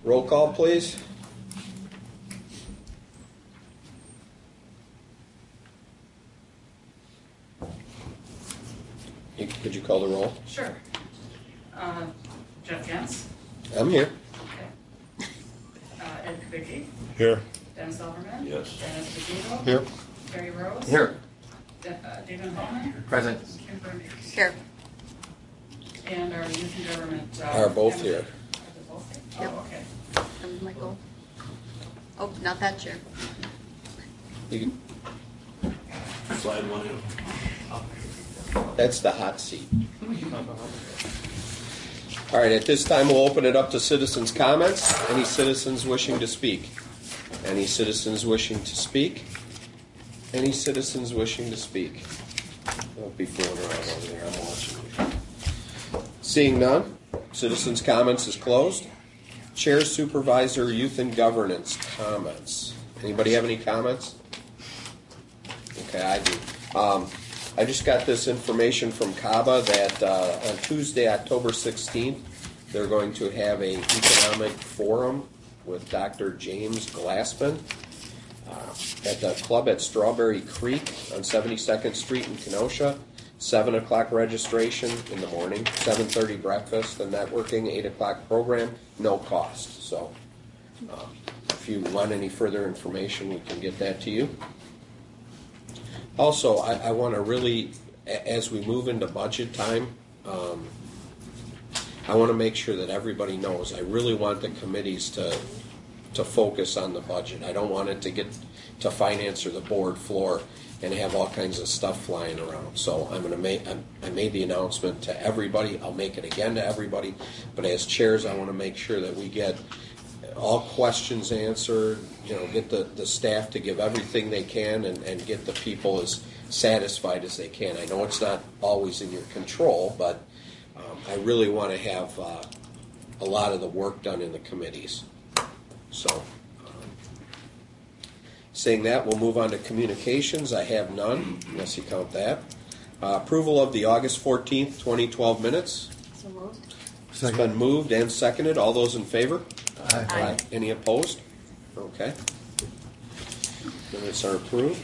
Roll call, please. Could you call the roll? Sure. Jeff Gentz. I'm here. Okay. Ed Kubicki. Here. Dennis Silverman. Yes. Dennis Pagino. Here. Terry Rose. Here. David Holman. Present. Kim Burney. Here. And our youth and government. Are both here. Are they both here? Yep. Oh, okay. And Michael. Oh, not that chair. You, Slide one in. that's the hot seat. All right, at this time we'll open it up to citizens' comments. Any citizens wishing to speak? Any citizens wishing to speak? Any citizens wishing to speak? Don't be fooling around over there. I'm watching. Seeing none, citizens' comments is closed. Chair, Supervisor, Youth and Governance comments. Anybody have any comments? Okay, I do. I just got this information from CABA that on Tuesday, October 16th, they're going to have an economic forum with Dr. James Glassman at the club at Strawberry Creek on 72nd Street in Kenosha. 7 o'clock registration in the morning, 7:30 breakfast, the networking, 8 o'clock program, no cost. So if you want any further information, we can get that to you. Also, I want to really, as we move into budget time, I want to make sure that everybody knows. I really want the committees to focus on the budget. I don't want it to get to finance or the board floor and have all kinds of stuff flying around. So I'm going to make. I made the announcement to everybody. I'll make it again to everybody. But as chairs, I want to make sure that we get all questions answered. You know, get the staff to give everything they can and get the people as satisfied as they can. I know it's not always in your control, but I really want to have a lot of the work done in the committees. So. Saying that, we'll move on to communications. I have none, unless you count that. Approval of the August 14th, 2012 minutes. So moved. It's been moved and seconded. All those in favor? Aye. Aye. Any opposed? Okay. Minutes are approved.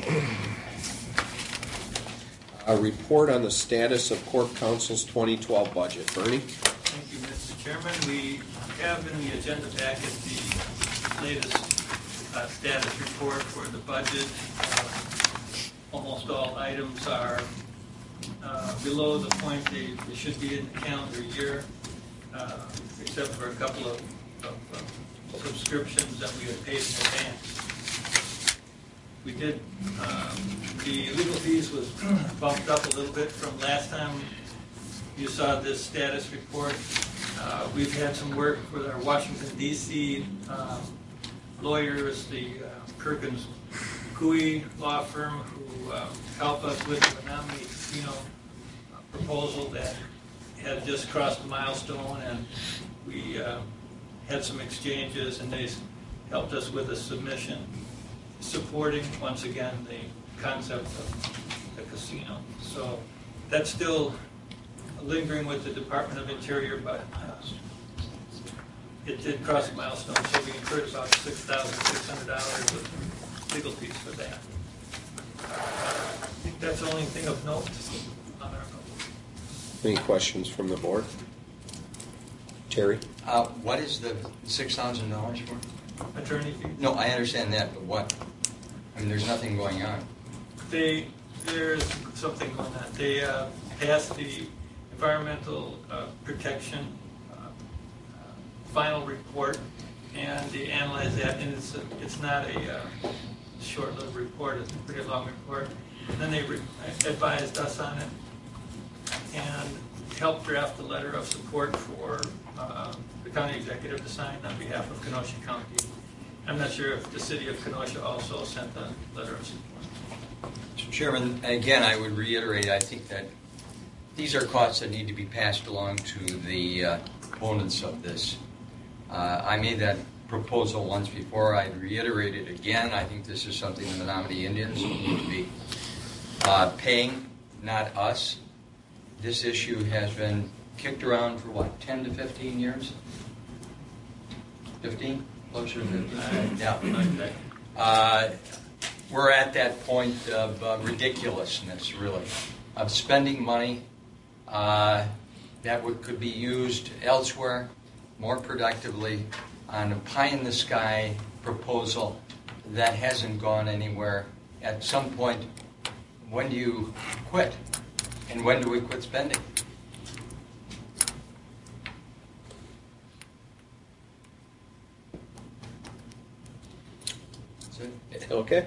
A report on the status of Corp Council's 2012 budget. Bernie? Thank you, Mr. Chairman. We have in the agenda packet the latest status report for the budget. Almost all items are below the point they should be in the calendar year, except for a couple of subscriptions that we had paid in advance. We did, the legal fees was bumped up a little bit from last time you saw this status report. We've had some work with our Washington, D.C. Lawyers, the Perkins Coie law firm, who help us with the Menominee Casino proposal that had just crossed the milestone, and we had some exchanges, and they helped us with a submission supporting, once again, the concept of the casino. So that's still lingering with the Department of Interior, but it did cross the milestone, so we incurred about $6,600 of legal fees for that. I think that's the only thing of note on our note. Any questions from the board? Terry? What is the $6,000 for? Attorney fee? No, I understand that, but what? I mean, there's nothing going on. There's something going on. They passed the environmental protection final report, and they analyzed that, and it's not a short-lived report. It's a pretty long report. And then they advised us on it and helped draft a letter of support for the county executive to sign on behalf of Kenosha County. I'm not sure if the city of Kenosha also sent a letter of support. Mr. Chairman, again, I would reiterate, I think that these are costs that need to be passed along to the opponents of this. I made that proposal once before. I'd reiterate it again. I think this is something the Menominee Indians need to be paying, not us. This issue has been kicked around for, 10 to 15 years? 15? Closer to 15? Yeah. Okay. We're at that point of ridiculousness, really, of spending money that could be used elsewhere more productively on a pie-in-the-sky proposal that hasn't gone anywhere. At some point, when do you quit? And when do we quit spending? That's it. Okay.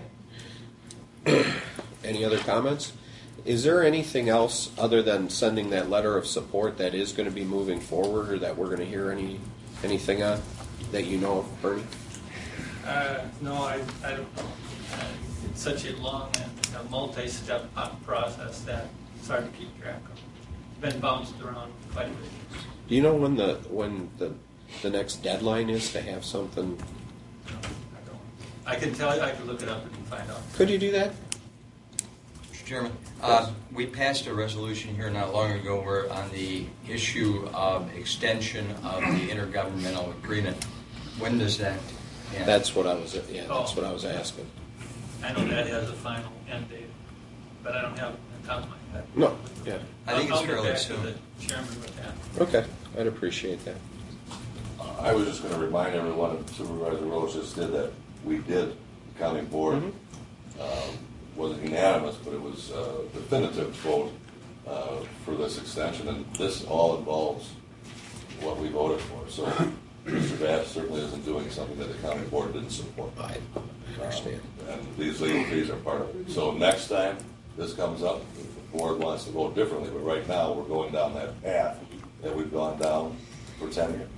Any other comments? Is there anything else other than sending that letter of support that is going to be moving forward, or that we're going to hear anything on that you know of, Bernie? No, I don't know. It's such a long and a multi-step process that it's hard to keep track of. It's been bounced around quite a bit. Do you know when the next deadline is to have something? No, I don't. I can tell you, I can look it up and find out. Could you do that? Mr. Chairman, we passed a resolution here not long ago where on the issue of extension of the intergovernmental agreement. When does that end? That's what I was. Yeah, that's what I was asking. I know that has a final end date, but I don't have it on top of my head. No. Yeah. I think it's I'll get fairly back soon. to the chairman with that. Okay. I'd appreciate that. I was just going to remind everyone, and Supervisor Rose just did that, we did, the county board, wasn't unanimous, but it was a definitive vote for this extension, and this all involves what we voted for. So Mr. Bass certainly isn't doing something that the county board didn't support. I understand. And these legal fees are part of it. So next time this comes up, if the board wants to vote differently, but right now we're going down that path that we've gone down for 10 years.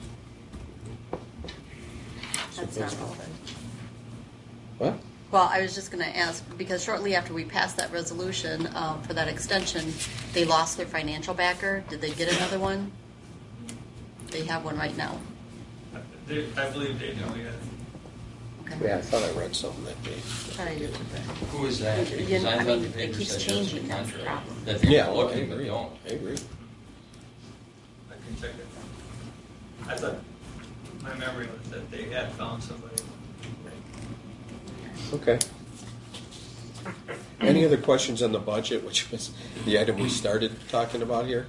That's not relevant. What? Well, I was just going to ask, because shortly after we passed that resolution for that extension, they lost their financial backer. Did they get another one? They have one right now. I believe they do, yeah. Okay. Yeah, I thought I read something that day. Thought I did. Who is that? You Because know, I I thought mean, the it paper keeps said changing, that's that's the the problem. contrary. That they Yeah, were well, I looking, but agree. don't. I agree. I can check it. I thought, my memory was that they had found somebody. Okay. Any other questions on the budget, which was the item we started talking about here?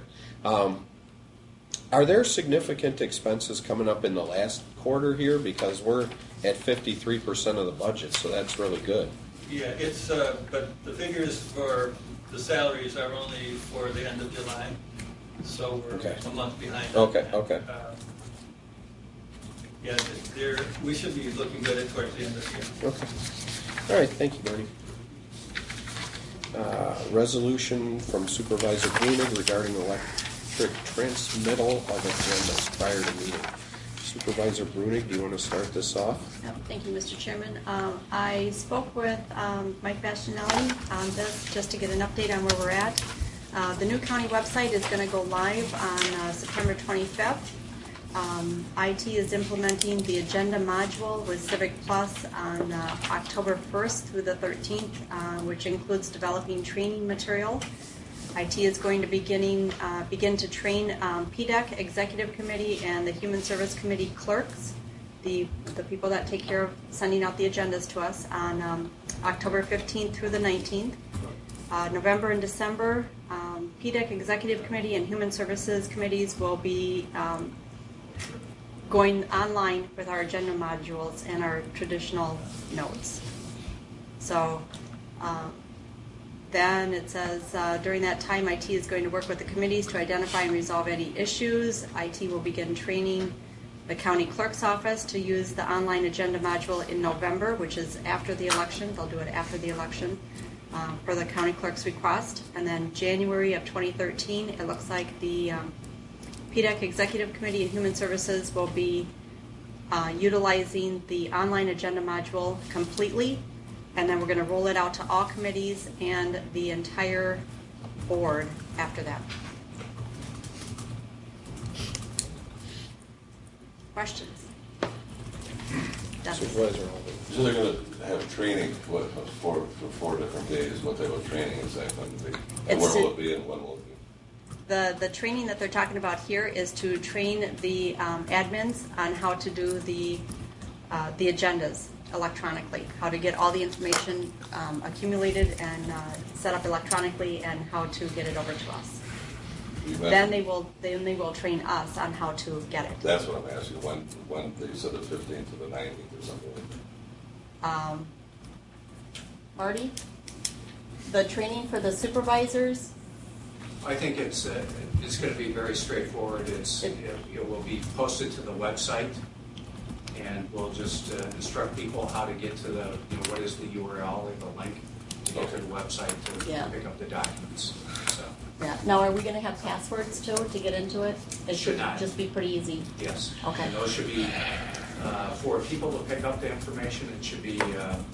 Are there significant expenses coming up in the last quarter here? Because we're at 53% of the budget, so that's really good. Yeah, it's, but the figures for the salaries are only for the end of July, so we're Okay. a month behind. Okay, okay. Yeah, we should be looking good at towards the end of the year. Okay. All right, thank you, Bernie. Resolution from Supervisor Brunig regarding electric transmittal of agendas prior to meeting. Supervisor Brunig, do you want to start this off? Yep, thank you, Mr. Chairman. I spoke with Mike Bastianelli on this just to get an update on where we're at. The new county website is going to go live on September 25th. IT is implementing the agenda module with Civic Plus on October 1st through the 13th, which includes developing training material. IT is going to begin to train PDEC Executive Committee and the Human Service Committee clerks, the people that take care of sending out the agendas to us, on October 15th through the 19th. November and December, PDEC Executive Committee and Human Services Committees will be going online with our agenda modules and our traditional notes. So then it says during that time, IT is going to work with the committees to identify and resolve any issues. IT will begin training the county clerk's office to use the online agenda module in November, which is after the election. They'll do it after the election for the county clerk's request. And then January of 2013, it looks like the PDEC Executive Committee and Human Services will be utilizing the online agenda module completely, and then we're going to roll it out to all committees and the entire board after that. Questions? Supervisor Holden. So they're going to have training for 4 different days. What type of training is that going to be? And where will it be and when will it be? The training that they're talking about here is to train the admins on how to do the agendas electronically, how to get all the information accumulated and set up electronically, and how to get it over to us. Then they will train us on how to get it. That's what I'm asking. When they said the 15th to the 19th or something like that. Marty, the training for the supervisors. I think it's going to be very straightforward. It will be posted to the website, and we'll just instruct people how to get to the, what is the URL or the link to get to the website to pick up the documents. So. Yeah. Now, are we going to have passwords too to get into it? It should not. Just be pretty easy. Yes. Okay. And those should be for people to pick up the information. It should be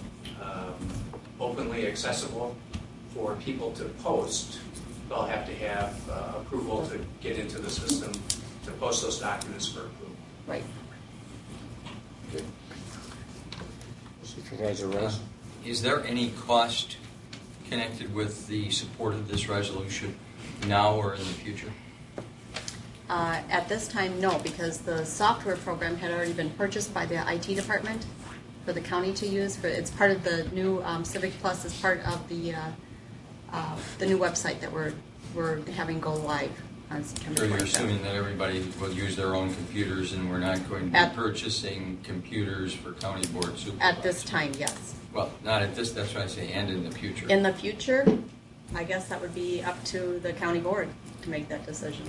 openly accessible. For people to post, they'll have to have approval to get into the system to post those documents for approval. Right. Okay. Supervisor Rose? Is there any cost connected with the support of this resolution now or in the future? At this time, no, because the software program had already been purchased by the IT department for the county to use. It's part of the new Civic Plus. Is part of the new website that we're having go live on September 27th. So you're assuming that everybody will use their own computers, and we're not going to be purchasing computers for county board supervisors? At this time, yes. Well, not at this, that's what I say, and in the future. In the future, I guess that would be up to the county board to make that decision.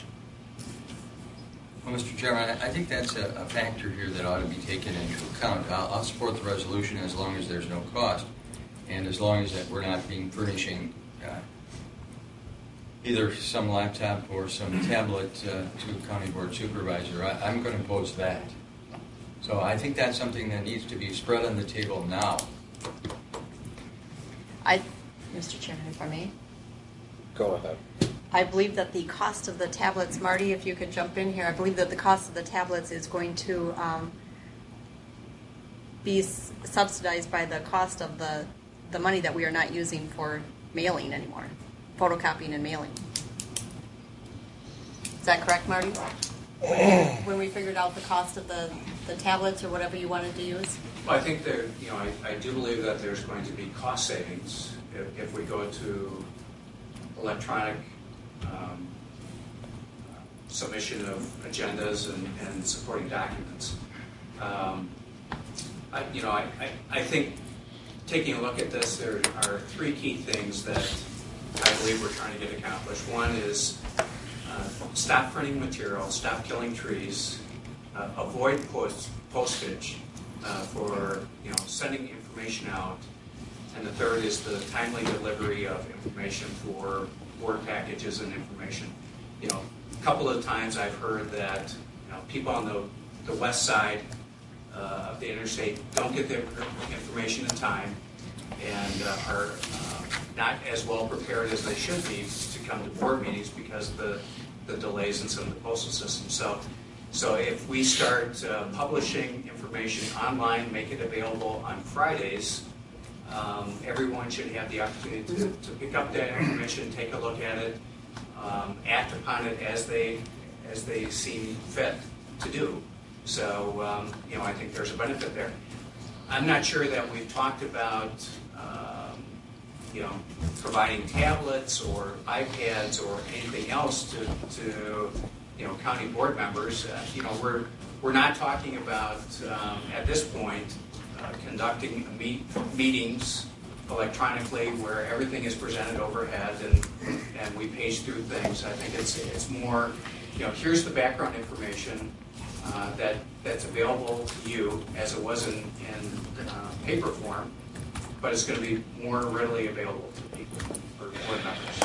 Well, Mr. Chairman, I think that's a factor here that ought to be taken into account. I'll support the resolution as long as there's no cost, and as long as that we're not being furnishing either some laptop or some tablet to a county board supervisor. I'm going to oppose that. So I think that's something that needs to be spread on the table now. Mr. Chairman, if I may. Go ahead. I believe that the cost of the tablets, Marty, if you could jump in here, I believe that the cost of the tablets is going to be subsidized by the cost of the money that we are not using for mailing anymore, photocopying and mailing. Is that correct, Marty? When we figured out the cost of the tablets or whatever you wanted to use? Well, I think there, I do believe that there's going to be cost savings if we go to electronic submission of agendas and supporting documents. I think taking a look at this, there are three key things that I believe we're trying to get accomplished. One is stop printing material, stop killing trees, avoid postage for sending information out, and the third is the timely delivery of information for board packages and information. A couple of times I've heard that people on the west side of the interstate don't get their information in time and are not as well prepared as they should be to come to board meetings because of the delays in some of the postal systems. So if we start publishing information online, make it available on Fridays, everyone should have the opportunity to pick up that information, take a look at it, act upon it as they seem fit to do. So I think there's a benefit there. I'm not sure that we've talked about providing tablets or iPads or anything else to county board members. We're not talking about at this point conducting meetings electronically where everything is presented overhead and we page through things. I think it's more, here's the background information that's available to you as it was in paper form, but it's going to be more readily available to people or board members.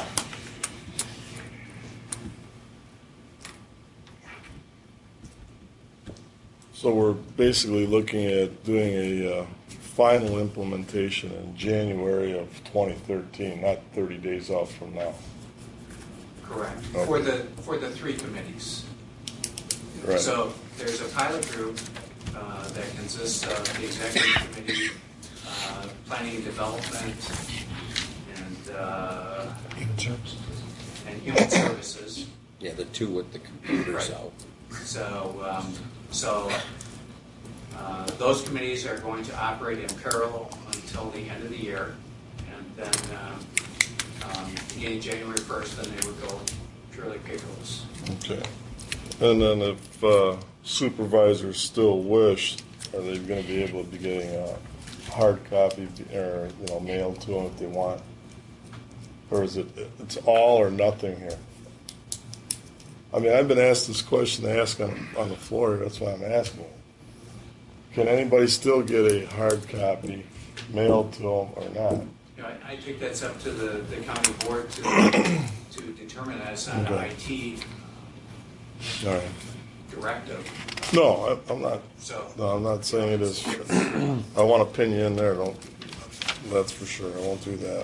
So we're basically looking at doing a final implementation in January of 2013, not 30 days out from now. Correct. Okay. For the three committees. Right. So there's a pilot group that consists of the executive committee, planning and development, and and Human Services. Yeah, the two with the computers Right. out. So those committees are going to operate in parallel until the end of the year, and then beginning January 1st, then they would go purely paperless. Okay. And then if supervisors still wish, are they going to be able to be getting a hard copy or mailed to them if they want? Or is it's all or nothing here? I mean, I've been asked this question to ask on the floor. That's why I'm asking it. Can anybody still get a hard copy mailed to them or not? You know, I think that's up to the county board to determine that. It's not an Okay. IT All right. directive. No, I'm not. So No, I'm not saying it is. I want to pin you in there. Don't. That's for sure. I won't do that.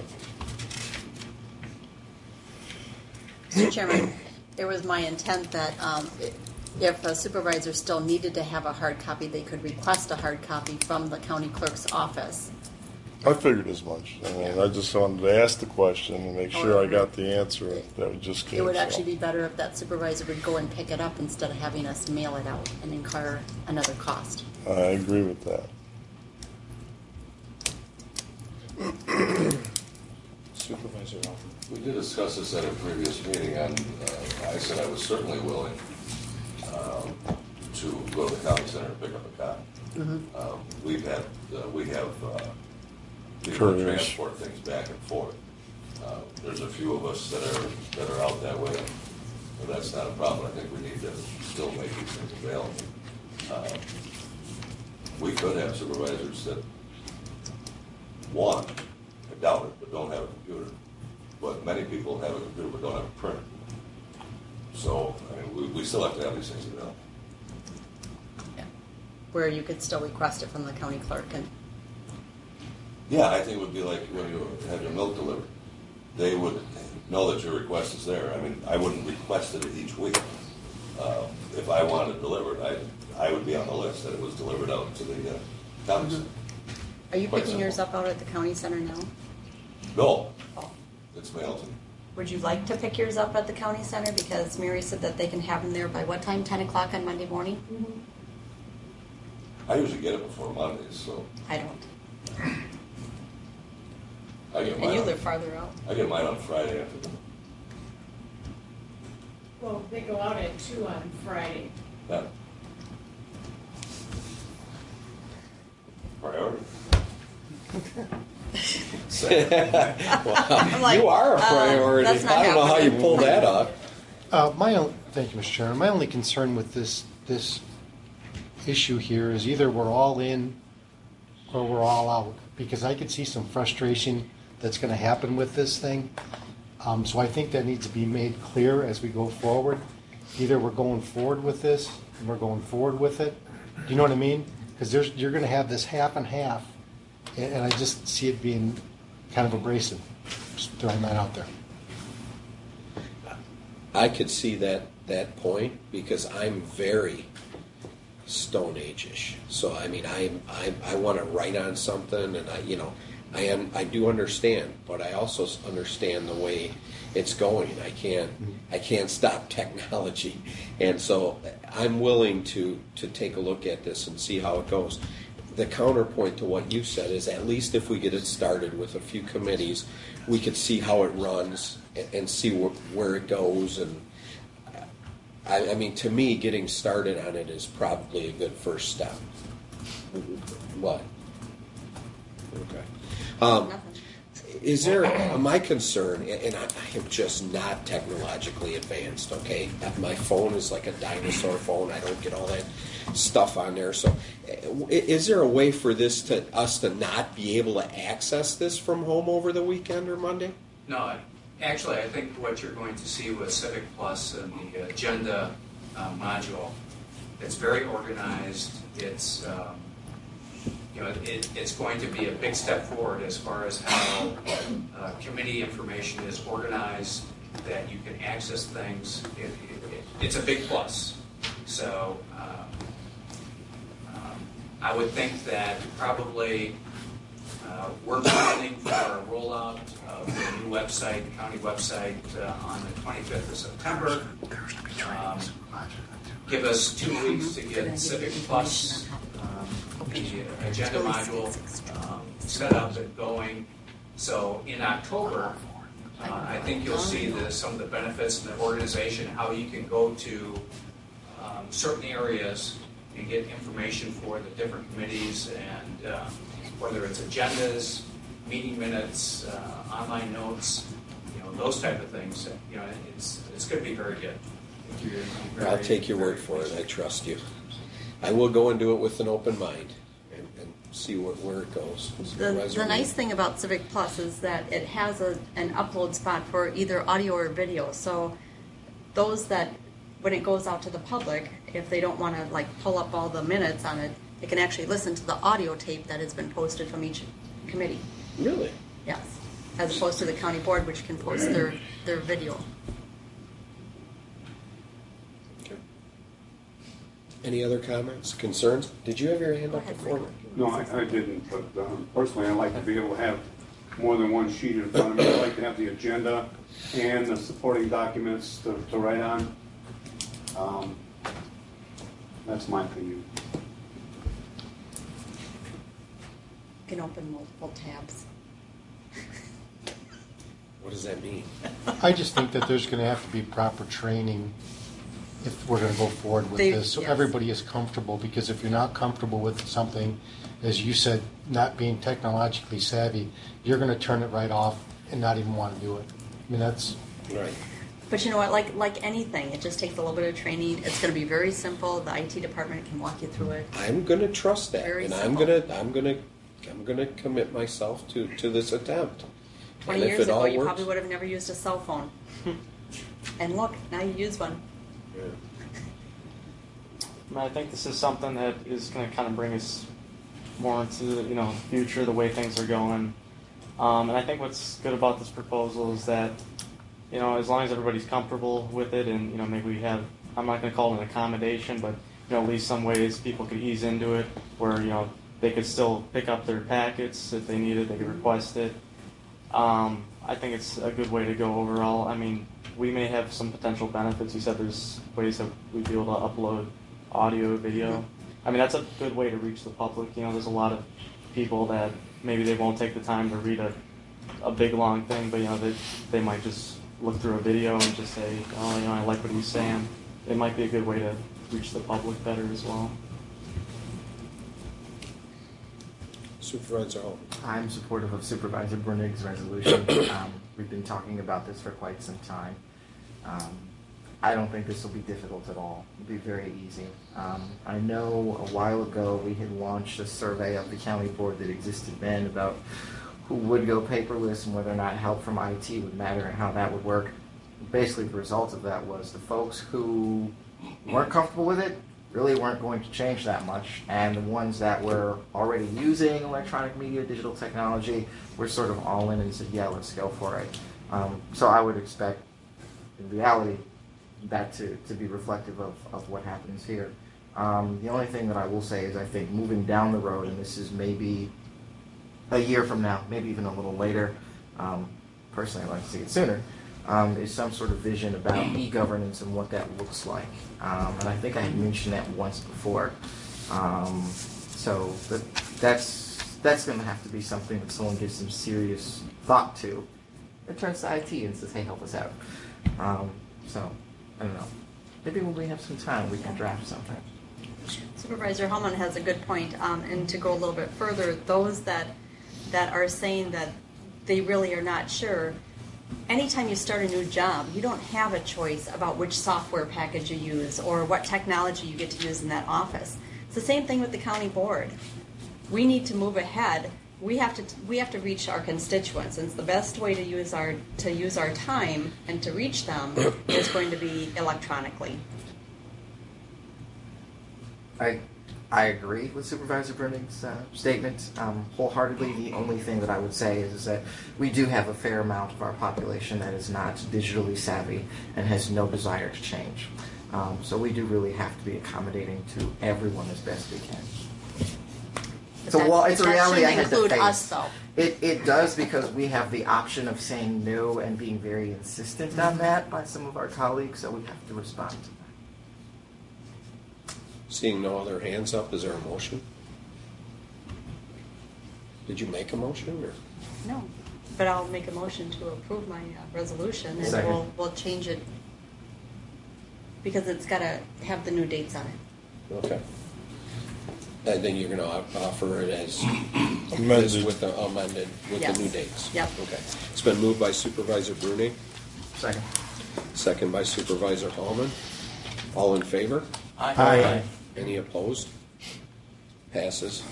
Mr. Chairman, it was my intent that if a supervisor still needed to have a hard copy, they could request a hard copy from the county clerk's office. I figured as much. I mean, I just wanted to ask the question and make sure I got the answer that would just came. It would actually be better if that supervisor would go and pick it up instead of having us mail it out and incur another cost. I agree with that. Supervisor Alford. We did discuss this at a previous meeting, and I said I was certainly willing to go to the county center and pick up a copy. We have people that Couriers. transport things back and forth. There's a few of us that are out that way, but that's not a problem. I think we need to still make these things available. We could have supervisors that want, I doubt it, but don't have a computer. But many people have a computer but don't have a printer. So, I mean, we still have to have these things available. Yeah. Where you could still request it from the county clerk. And Yeah, I think it would be like when you have your milk delivered. They would know that your request is there. I mean, I wouldn't request it each week. If I wanted it delivered, I would be on the list that it was delivered out to the county center. are you Quite picking yours simple. up out at the county center now? No, Oh. it's mailed to me. Would you like to pick yours up at the county center? Because Mary said that they can have them there by what time? 10 o'clock on Monday morning? I usually get it before Mondays, so I don't. I get And mine. you live farther out. I get mine on Friday afternoon. Well, they go out at 2 on Friday. Yeah. Priority. I'm like, You are a priority. that's not I don't know how you happening. pull that off. Thank you, Mr. Chairman. My only concern with this issue here is either we're all in or we're all out, because I could see some frustration that's going to happen with this thing. So I think that needs to be made clear as we go forward. Either we're going forward with this and we're going forward with it. Do you know what I mean? Because you're going to have this half and half, and I just see it being kind of abrasive. Just throwing that out there. I could see that point because I'm very Stone Age-ish. So I mean, I want to write on something, and I do understand, but I also understand the way it's going. I can't stop technology, and so I'm willing to take a look at this and see how it goes. The counterpoint to what you said is at least if we get it started with a few committees, we could see how it runs and see where it goes. And I mean, to me, getting started on it is probably a good first step. What? Okay. Nothing. Is there my concern, and I am just not technologically advanced, okay? My phone is like a dinosaur phone. I don't get all that stuff on there. So is there a way for us to not be able to access this from home over the weekend or Monday? No, actually, I think what you're going to see with Civic Plus and the agenda module, it's very organized. It's it's going to be a big step forward as far as how committee information is organized, that you can access things. It's a big plus. So I would think that probably We're planning for a rollout of the new website, county website, on the 25th of September. Give us 2 weeks to get Civic Plus, the agenda module, set up and going. So in October, I think you'll see some of the benefits in the organization, how you can go to certain areas and get information for the different committees, and whether it's agendas, meeting minutes, online notes, those type of things. It's going to be very good. I'll take your word for it. I trust you. I will go and do it with an open mind and see where it goes. The nice thing about Civic Plus is that it has an upload spot for either audio or video. So those that, when it goes out to the public, if they don't want to pull up all the minutes on it, they can actually listen to the audio tape that has been posted from each committee. Really? Yes. As opposed to the county board, which can post their video. Okay. Any other comments, concerns? Did you have your hand up before? No, I didn't, but personally, I'd like to be able to have more than one sheet in front of me. I'd like to have the agenda and the supporting documents to write on. That's my opinion. You can open multiple tabs. What does that mean? I just think that there's going to have to be proper training if we're going to go forward with this, so yes. everybody is comfortable, because if you're not comfortable with something, as you said, not being technologically savvy, you're going to turn it right off and not even want to do it. I mean, that's... Right. But you know what, like anything, it just takes a little bit of training. It's going to be very simple. The IT department can walk you through it. I'm going to trust that, Very and simple. I'm going to commit myself to this attempt. 20 and if years it all ago, you works, probably would have never used a cell phone. And look, now you use one. Yeah. I think this is something that is going to kind of bring us more into the future, the way things are going. And I think what's good about this proposal is that as long as everybody's comfortable with it, and maybe we have, I'm not going to call it an accommodation, but at least some ways people could ease into it, where they could still pick up their packets if they need it, they could request it. I think it's a good way to go overall. I mean, we may have some potential benefits. You said there's ways that we'd be able to upload audio, video. I mean, that's a good way to reach the public. There's a lot of people that maybe they won't take the time to read a big long thing, but they might just look through a video and just say, oh, I like what he's saying. It might be a good way to reach the public better as well. Supervisor Hall. I'm supportive of Supervisor Brunig's resolution. We've been talking about this for quite some time. I don't think this will be difficult at all. It'll be very easy. I know a while ago we had launched a survey of the county board that existed then about who would go paperless and whether or not help from IT would matter and how that would work. Basically, the result of that was the folks who weren't comfortable with it really weren't going to change that much, and the ones that were already using electronic media, digital technology, were sort of all in and said, yeah, let's go for it. So I would expect, in reality, that to be reflective of what happens here. The only thing that I will say is I think moving down the road, and this is maybe a year from now, maybe even a little later, personally I'd like to see it sooner, is some sort of vision about e-governance and what that looks like. And I think I had mentioned that once before. So that's going to have to be something that someone gives some serious thought to. It turns to IT and says, hey, help us out. So, I don't know. Maybe when we have some time, we can draft something. Supervisor Hellman has a good point. And to go a little bit further, those that are saying that they really are not sure, anytime you start a new job, you don't have a choice about which software package you use or what technology you get to use in that office. It's the same thing with the county board. We need to move ahead. We have to reach our constituents, and the best way to use our time and to reach them is going to be electronically. I agree with Supervisor Brunig's statement wholeheartedly. The only thing that I would say is that we do have a fair amount of our population that is not digitally savvy and has no desire to change. So we do really have to be accommodating to everyone as best we can. It's a reality I had to Include face. us, though. It does, because we have the option of saying no and being very insistent on that by some of our colleagues, so we have to respond to that. Seeing no other hands up, is there a motion? Did you make a motion, or? No, but I'll make a motion to approve my resolution, and Second. we'll change it because it's got to have the new dates on it. Okay. And then you're going to offer it as Amended. with the amended with Yes. the new dates. Yep. Okay. It's been moved by Supervisor Bruning, Second. second by Supervisor Hallman. All in favor? Aye. Any opposed? Passes.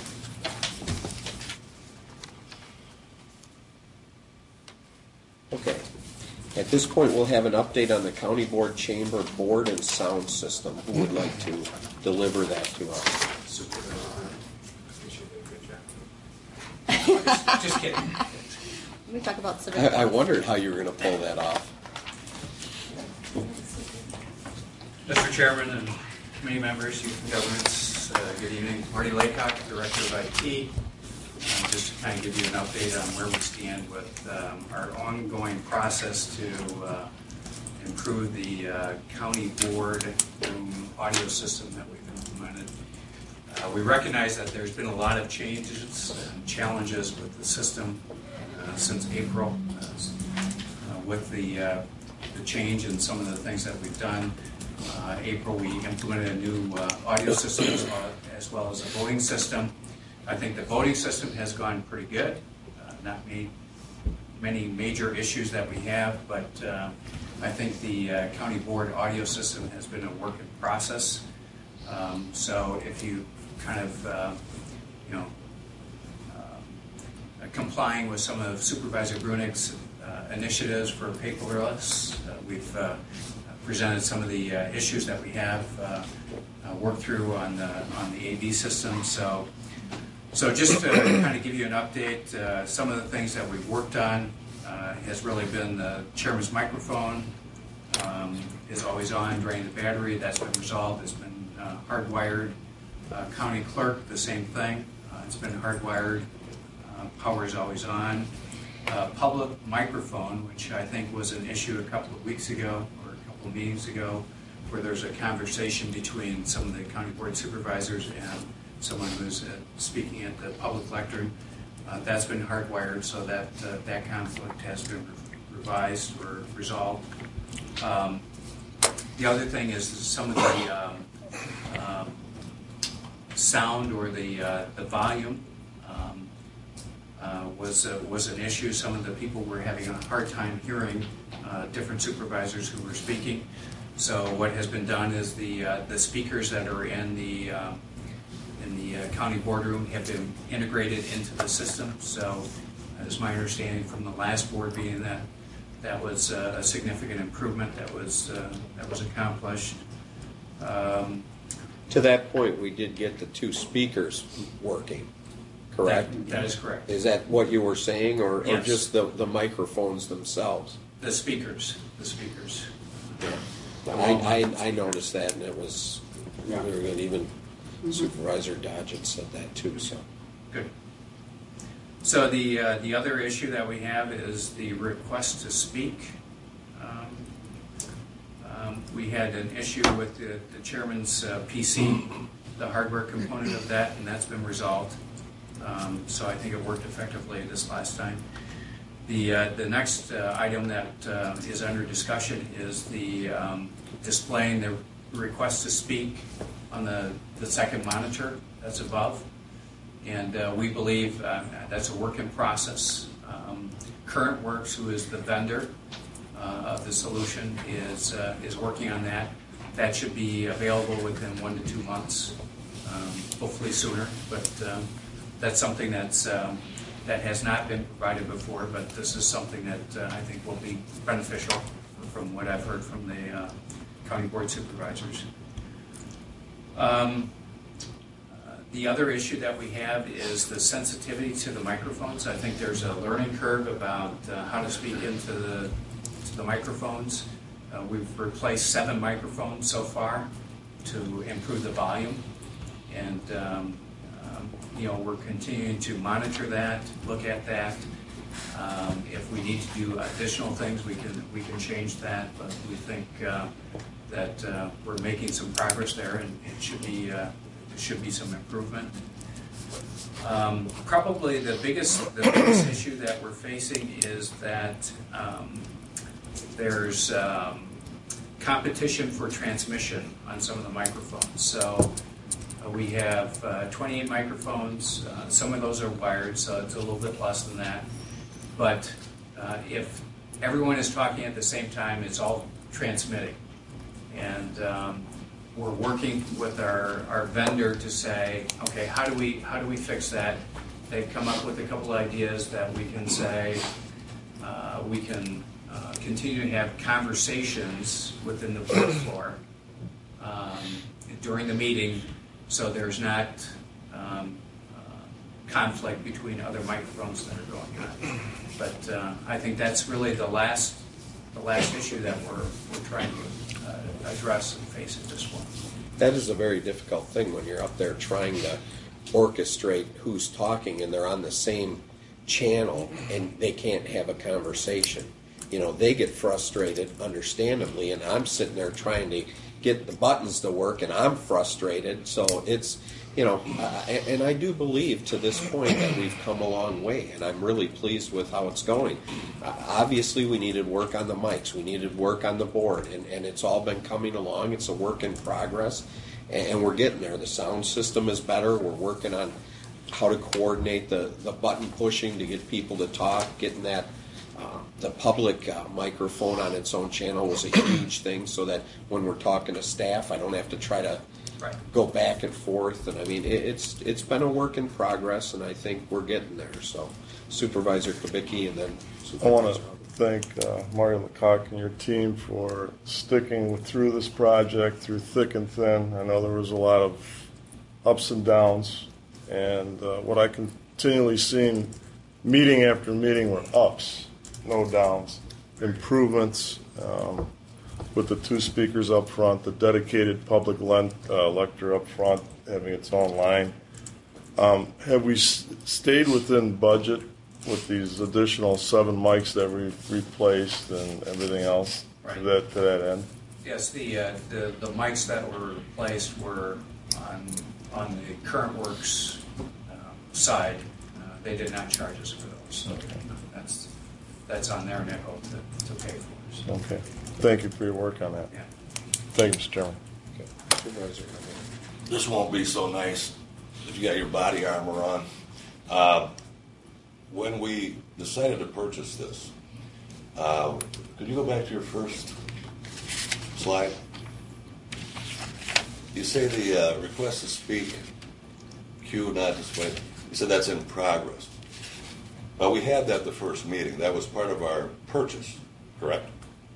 Okay. At this point, we'll have an update on the County Board Chamber Board and Sound System. Who would like to deliver that to us? Just kidding. Let me talk about civic. I wondered how you were going to pull that off. Mr. Chairman and committee members, youth and governments, good evening. Marty Laycock, Director of IT. Just to kind of give you an update on where we stand with our ongoing process to improve the county board audio system that we've implemented. We recognize that there's been a lot of changes and challenges with the system since April with the change in some of the things that we've done. April, we implemented a new audio system as well as a voting system. I think the voting system has gone pretty good. Not many major issues that we have, but I think the county board audio system has been a work in process. So if you kind of, complying with some of Supervisor Brunig's initiatives for paperless, we've presented some of the issues that we have worked through on the AV system. So just to kind of give you an update, some of the things that we've worked on has really been the chairman's microphone is always on, drain the battery. That's been resolved. It's been hardwired. County clerk, the same thing. It's been hardwired. Power is always on. Public microphone, which I think was an issue a couple of weeks ago or a couple of meetings ago, where there's a conversation between some of the county board supervisors and someone who's speaking at the public lectern. That's been hardwired, so that that conflict has been revised or resolved. The other thing is some of the sound or the volume was an issue. Some of the people were having a hard time hearing different supervisors who were speaking. So what has been done is the speakers that are in the county boardroom have been integrated into the system. So it's my understanding from the last board meeting that was a significant improvement that was accomplished. To that point, we did get the two speakers working, correct? That is correct. Is that what you were saying, or Yes. just the microphones themselves? The speakers. Yeah. I noticed that, and it was very good. Even Supervisor Dodge had said that too. So Good. So the other issue that we have is the request to speak. We had an issue with the chairman's PC, the hardware component of that, and that's been resolved. So I think it worked effectively this last time. The next item that is under discussion is the displaying the request to speak on the second monitor that's above. And we believe that's a work in process. Current Works, who is the vendor of the solution, is working on that. That should be available within 1 to 2 months, hopefully sooner. But that's something that has not been provided before. But this is something that I think will be beneficial, from what I've heard from the county board supervisors. The other issue that we have is the sensitivity to the microphones. I think there's a learning curve about how to speak into the microphones. We've replaced 7 microphones so far to improve the volume, and we're continuing to monitor that, look at that. If we need to do additional things, we can change that, but we think that we're making some progress there, and it should be some improvement. Probably the biggest issue that we're facing is that there's competition for transmission on some of the microphones. So we have 28 microphones. Some of those are wired, so it's a little bit less than that. But if everyone is talking at the same time, it's all transmitting. And we're working with our vendor to say, okay, how do we fix that? They've come up with a couple ideas that we can say we can continue to have conversations within the board floor during the meeting, so there's not conflict between other microphones that are going on. But I think that's really the last issue that we're trying to address and face at this point. That is a very difficult thing when you're up there trying to orchestrate who's talking and they're on the same channel and they can't have a conversation. They get frustrated, understandably, and I'm sitting there trying to get the buttons to work and I'm frustrated. So it's, and I do believe to this point that we've come a long way, and I'm really pleased with how it's going. Obviously, we needed work on the mics. We needed work on the board, and it's all been coming along. It's a work in progress, and we're getting there. The sound system is better. We're working on how to coordinate the button pushing to get people to talk, getting that the public microphone on its own channel was a huge thing, so that when we're talking to staff, I don't have to try to go back and forth. And I mean, it's been a work in progress, and I think we're getting there. So, Supervisor Kubicki, and then Supervisor. I want to thank Mario Lecoq and your team for sticking through this project through thick and thin. I know there was a lot of ups and downs, and what I continually seen meeting after meeting were ups, no downs, improvements. With the two speakers up front, the dedicated public lector up front having its own line. Have we stayed within budget with these additional 7 mics that we've replaced and everything else to that end? Yes, the mics that were replaced were on the Current Works side. They did not charge us for those. So that's on their nickel to pay for. So. Okay. Thank you for your work on that. Yeah. Thank you, Mr. Chairman. Okay. Supervisor. This won't be so nice if you got your body armor on. When we decided to purchase this, could you go back to your first slide? You say the request to speak, queue not displayed. You said that's in progress. Well, we had that the first meeting. That was part of our purchase, correct?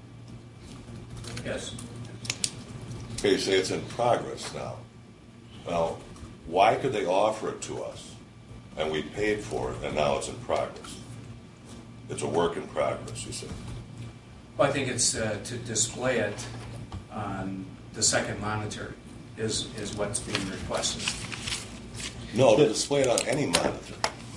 Yes. Okay, you say it's in progress now. Well, why could they offer it to us and we paid for it and now it's in progress? It's a work in progress, you say. Well, I think it's to display it on the second monitor is what's being requested. No, to display it on any monitor.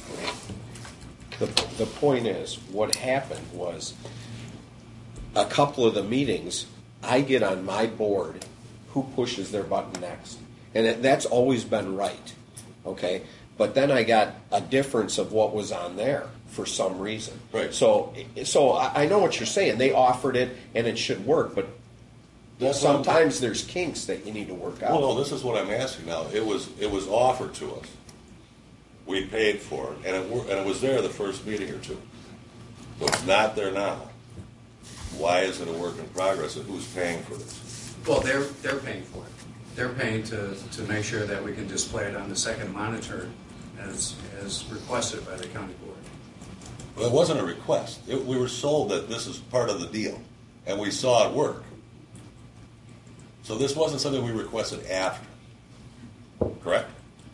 The point is, what happened was a couple of the meetings, I get on my board who pushes their button next. And that's always been right, okay? But then I got a difference of what was on there for some reason. Right. So I know what you're saying. They offered it, and it should work, but sometimes there's kinks that you need to work out. Well, no, this is what I'm asking now. It was offered to us. We paid for it, and it was there the first meeting or two. So it's not there now. Why is it a work in progress, and who's paying for this? Well, they're paying for it. They're paying to make sure that we can display it on the second monitor as requested by the county board. Well, it wasn't a request. We were sold that this is part of the deal, and we saw it work. So this wasn't something we requested after, correct?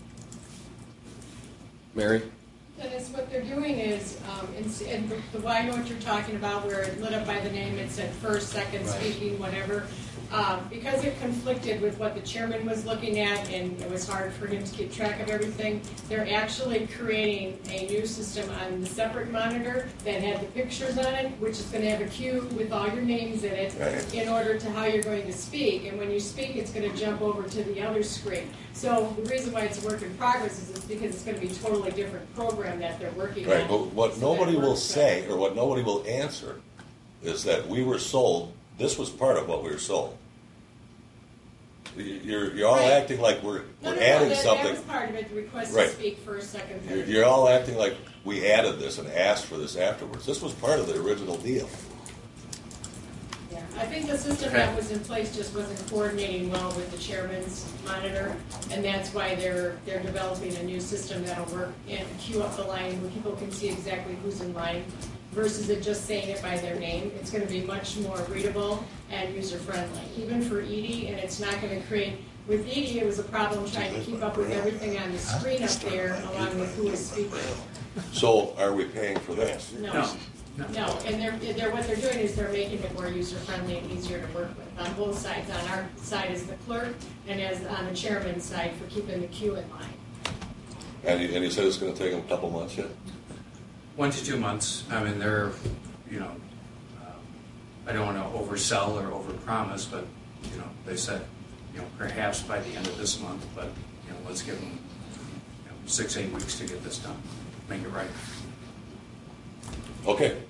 Mary? Dennis, what they're doing is, I know what you're talking about, where it lit up by the name, it said first, second, speaking, whatever. Because it conflicted with what the chairman was looking at, and it was hard for him to keep track of everything, they're actually creating a new system on the separate monitor that had the pictures on it, which is going to have a queue with all your names in it in order to how you're going to speak. And when you speak, it's going to jump over to the other screen. So the reason why it's a work in progress is it's because it's going to be a totally different program that they're working on. Right, but what nobody will say, or what nobody will answer, is that we were sold, this was part of what we were sold. You're all acting like we're adding something. That was part of it, the request Right. to speak first, second, third. You're all acting like we added this and asked for this afterwards. This was part of the original deal. Yeah, I think the system that was in place just wasn't coordinating well with the chairman's monitor, and that's why they're developing a new system that'll work and queue up the line where people can see exactly who's in line, versus it just saying it by their name. It's going to be much more readable and user-friendly, even for Edie, and it's not going to create, with Edie, it was a problem trying to keep up with everything on the screen up there, along with who is speaking. So are we paying for this? No, and they're what they're doing is they're making it more user-friendly and easier to work with on both sides. On our side as the clerk, and as on the chairman's side for keeping the queue in line. And you said it's going to take them a couple months yet? 1 to 2 months. I mean, they're, I don't want to oversell or overpromise, but, they said, perhaps by the end of this month, but, let's give them 6-8 weeks to get this done, make it right. Okay.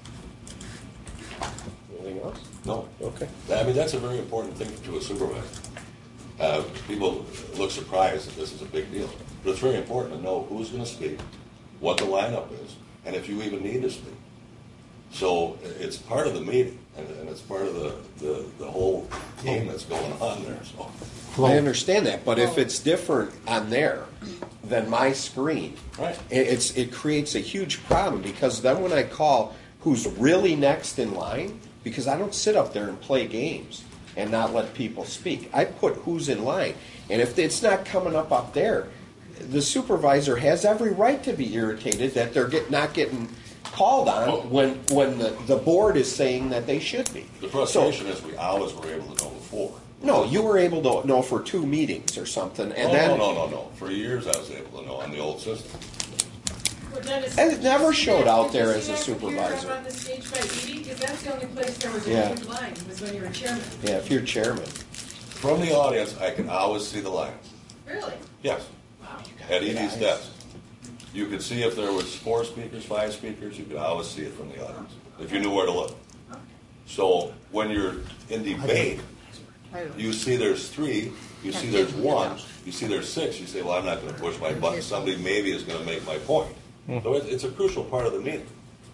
Anything else? No. Okay. I mean, that's a very important thing to a supervisor. People look surprised that this is a big deal. But it's very important to know who's going to speak, what the lineup is, and if you even need to speak. So it's part of the meeting, and it's part of the whole game that's going on there. So I understand that, but if it's different on there than my screen, right. it creates a huge problem, because then when I call who's really next in line, because I don't sit up there and play games and not let people speak. I put who's in line, and if it's not coming up there, the supervisor has every right to be irritated that they're not getting called on when the board is saying that they should be. The frustration is we always were able to know before. No, you were able to know for 2 meetings or something, and then No. For years I was able to know on the old system. And it never showed out there as a supervisor. On the stage by Edie, because that's the only place there was a Yeah. huge line, was when you were chairman. Yeah, if you're chairman. From the audience, I can always see the lines. Really? Yes. At Edie's desk. You could see if there was 4 speakers, 5 speakers, you could always see it from the audience, if you knew where to look. So when you're in debate, you see there's 3, you see there's 1, you see there's 6, you say, well, I'm not going to push my button. Somebody maybe is going to make my point. So it's a crucial part of the meeting.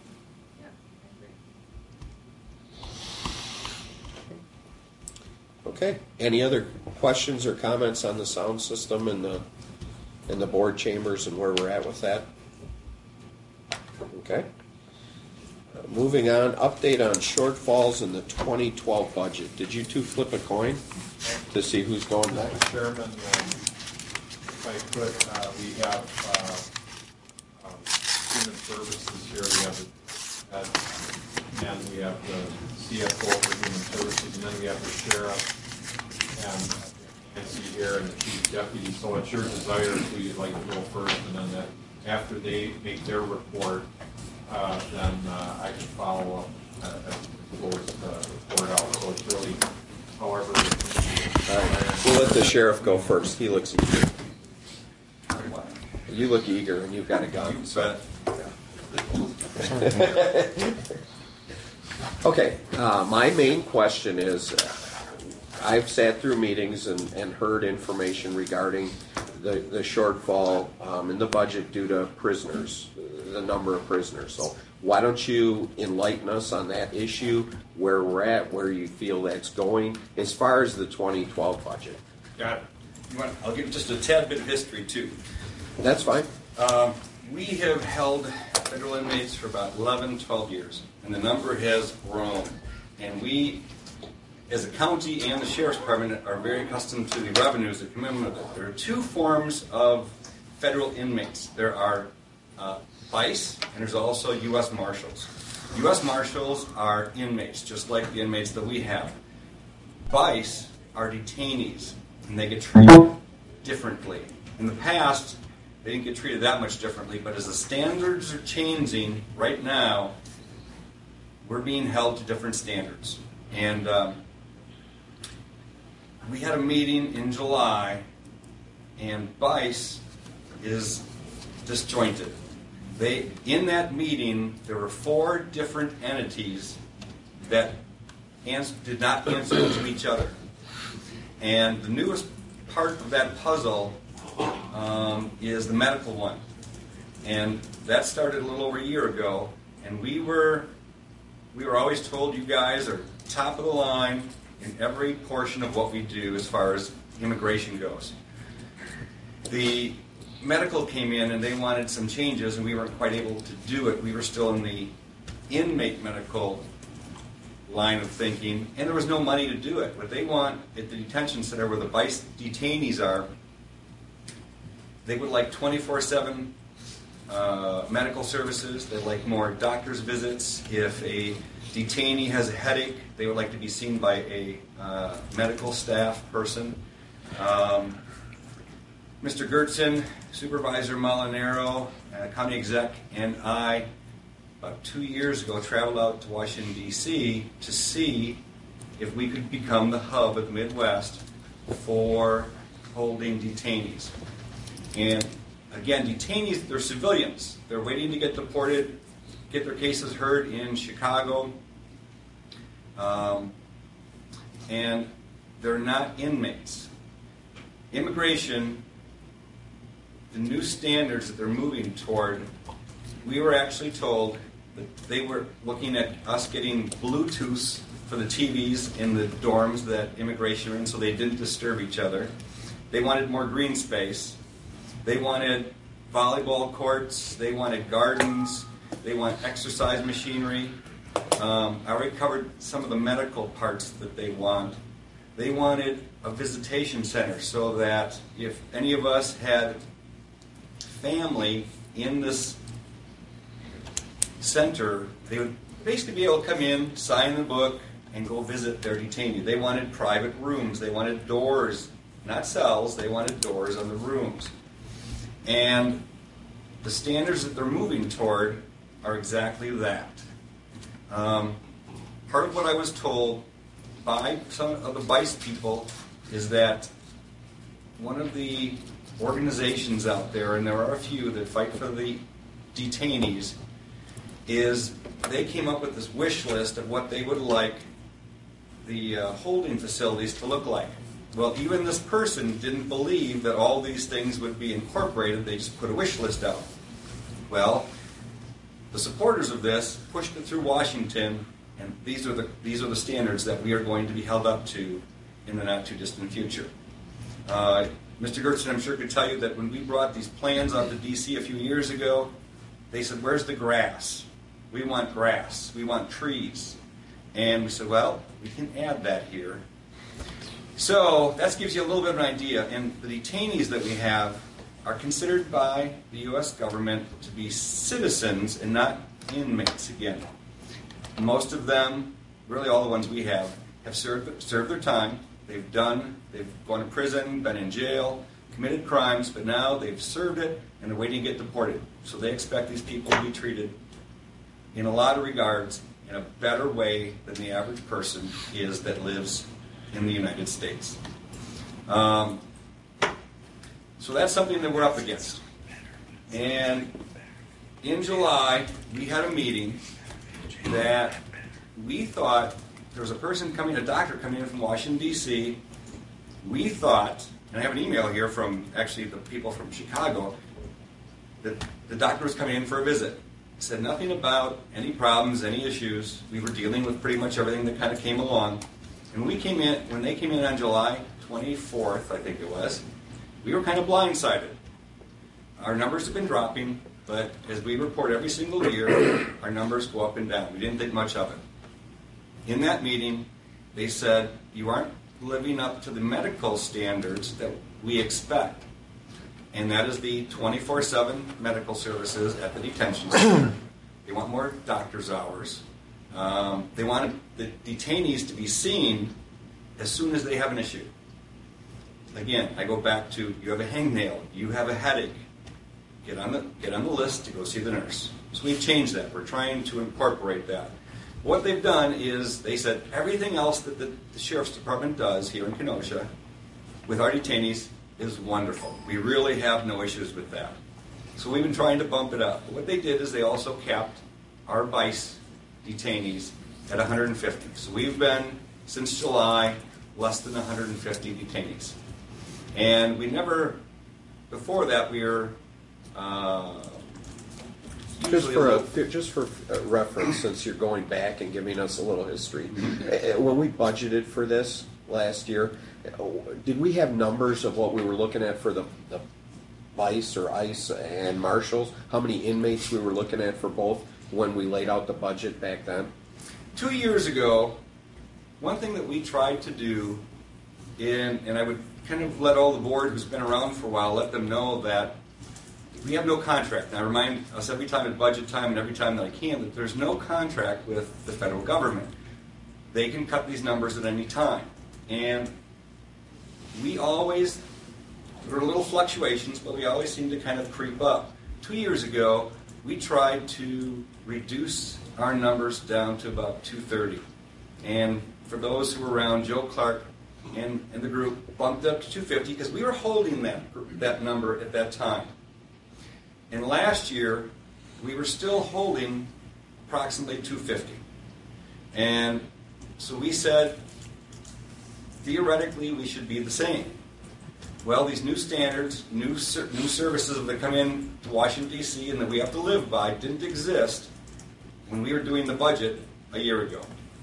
Okay. Any other questions or comments on the sound system and the board chambers and where we're at with that? Okay. Moving on, update on shortfalls in the 2012 budget. Did you two flip a coin to see who's going next? Chairman, if I could, we have human services here. We have and we have the CFO for human services, and then we have the sheriff and Nancy here and the chief deputy. So it's your desire if you'd like to go first, and then after they make their report, then I can follow up and close the report out. So it's really, however. All right. We'll let the sheriff go first. He looks eager. You look eager, and you've got a gun. So. Okay. My main question is, I've sat through meetings and heard information regarding the shortfall in the budget due to prisoners, the number of prisoners. So why don't you enlighten us on that issue, where we're at, where you feel that's going, as far as the 2012 budget? Got it. I'll give just a tad bit of history, too. That's fine. We have held federal inmates for about 11, 12 years, and the number has grown. And we, as a county and the Sheriff's Department, are very accustomed to the revenues that come in with it. There are 2 forms of federal inmates. There are ICE, and there's also U.S. Marshals. U.S. Marshals are inmates, just like the inmates that we have. BICE are detainees, and they get treated differently. In the past, they didn't get treated that much differently, but as the standards are changing right now, we're being held to different standards. And we had a meeting in July, and BICE is disjointed. In that meeting, there were 4 different entities that did not answer to each other. And the newest part of that puzzle is the medical one. And that started a little over a year ago, and we were always told you guys are top of the line in every portion of what we do as far as immigration goes. The medical came in and they wanted some changes, and we weren't quite able to do it. We were still in the inmate medical line of thinking, and there was no money to do it. What they want at the detention center where the BICE detainees are, they would like 24/7 medical services. They'd like more doctor's visits. If a detainee has a headache, they would like to be seen by a medical staff person. Mr. Gertzen, Supervisor Molinaro, County Exec, and I, about 2 years ago, traveled out to Washington, D.C. to see if we could become the hub of the Midwest for holding detainees. And again, detainees, they're civilians. They're waiting to get deported, get their cases heard in Chicago, and they're not inmates. Immigration, the new standards that they're moving toward, we were actually told that they were looking at us getting Bluetooth for the TVs in the dorms that immigration are in so they didn't disturb each other. They wanted more green space. They wanted volleyball courts. They wanted gardens. They want exercise machinery. I already covered some of the medical parts that they want. They wanted a visitation center so that if any of us had family in this center, they would basically be able to come in, sign the book, and go visit their detainee. They wanted private rooms. They wanted doors, not cells. They wanted doors on the rooms. And the standards that they're moving toward are exactly that. Part of what I was told by some of the BICE people is that one of the organizations out there, and there are a few that fight for the detainees, is they came up with this wish list of what they would like the holding facilities to look like. Well, even this person didn't believe that all these things would be incorporated. They just put a wish list out. Well, the supporters of this pushed it through Washington, and these are the standards that we are going to be held up to in the not too distant future. Mr. Gertzen, I'm sure, could tell you that when we brought these plans up to D.C. a few years ago, they said, "Where's the grass? We want grass. We want trees." And we said, well, we can add that here. So that gives you a little bit of an idea. And the detainees that we have are considered by the U.S. government to be citizens and not inmates again. Most of them, really all the ones we have served their time. They've gone to prison, been in jail, committed crimes, but now they've served it and they're waiting to get deported. So they expect these people to be treated in a lot of regards in a better way than the average person is that lives in the United States. So that's something that we're up against. And in July, we had a meeting that we thought there was a doctor coming in from Washington, D.C. We thought, and I have an email here from actually the people from Chicago, that the doctor was coming in for a visit. Said nothing about any problems, any issues. We were dealing with pretty much everything that kind of came along. And when they came in on July 24th, I think it was, we were kind of blindsided. Our numbers have been dropping, but as we report every single year, our numbers go up and down. We didn't think much of it. In that meeting, they said, you aren't living up to the medical standards that we expect. And that is the 24/7 medical services at the detention center. They want more doctor's hours. They wanted the detainees to be seen as soon as they have an issue. Again, I go back to, you have a hangnail, you have a headache, get on the list to go see the nurse. So we've changed that. We're trying to incorporate that. What they've done is they said everything else that the Sheriff's Department does here in Kenosha with our detainees is wonderful. We really have no issues with that. So we've been trying to bump it up. But what they did is they also capped our vice detainees at 150. So we've been, since July, less than 150 detainees. And we never, before that, we were just for reference, since you're going back and giving us a little history, when we budgeted for this last year, did we have numbers of what we were looking at for the vice or ICE and marshals? How many inmates we were looking at for both when we laid out the budget back then? 2 years ago, one thing that we tried to do, and I would kind of let all the board who's been around for a while, let them know that we have no contract. And I remind us every time at budget time and every time that I can that there's no contract with the federal government. They can cut these numbers at any time. And we always, there were little fluctuations, but we always seem to kind of creep up. 2 years ago, we tried to reduce our numbers down to about 230. And for those who were around, Joe Clark and the group bumped up to 250 because we were holding that number at that time. And last year, we were still holding approximately 250. And so we said, theoretically, we should be the same. Well, these new standards, new services that come in to Washington, D.C. and that we have to live by didn't exist when we were doing the budget a year ago.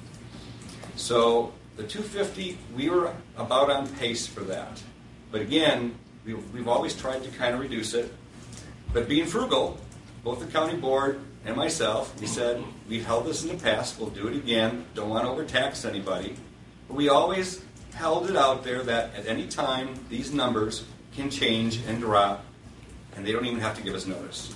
So the 250, we were about on pace for that. But again, we've always tried to kind of reduce it. But being frugal, both the county board and myself, we said, we've held this in the past, we'll do it again, don't want to overtax anybody. But we always held it out there that at any time, these numbers can change and drop, and they don't even have to give us notice.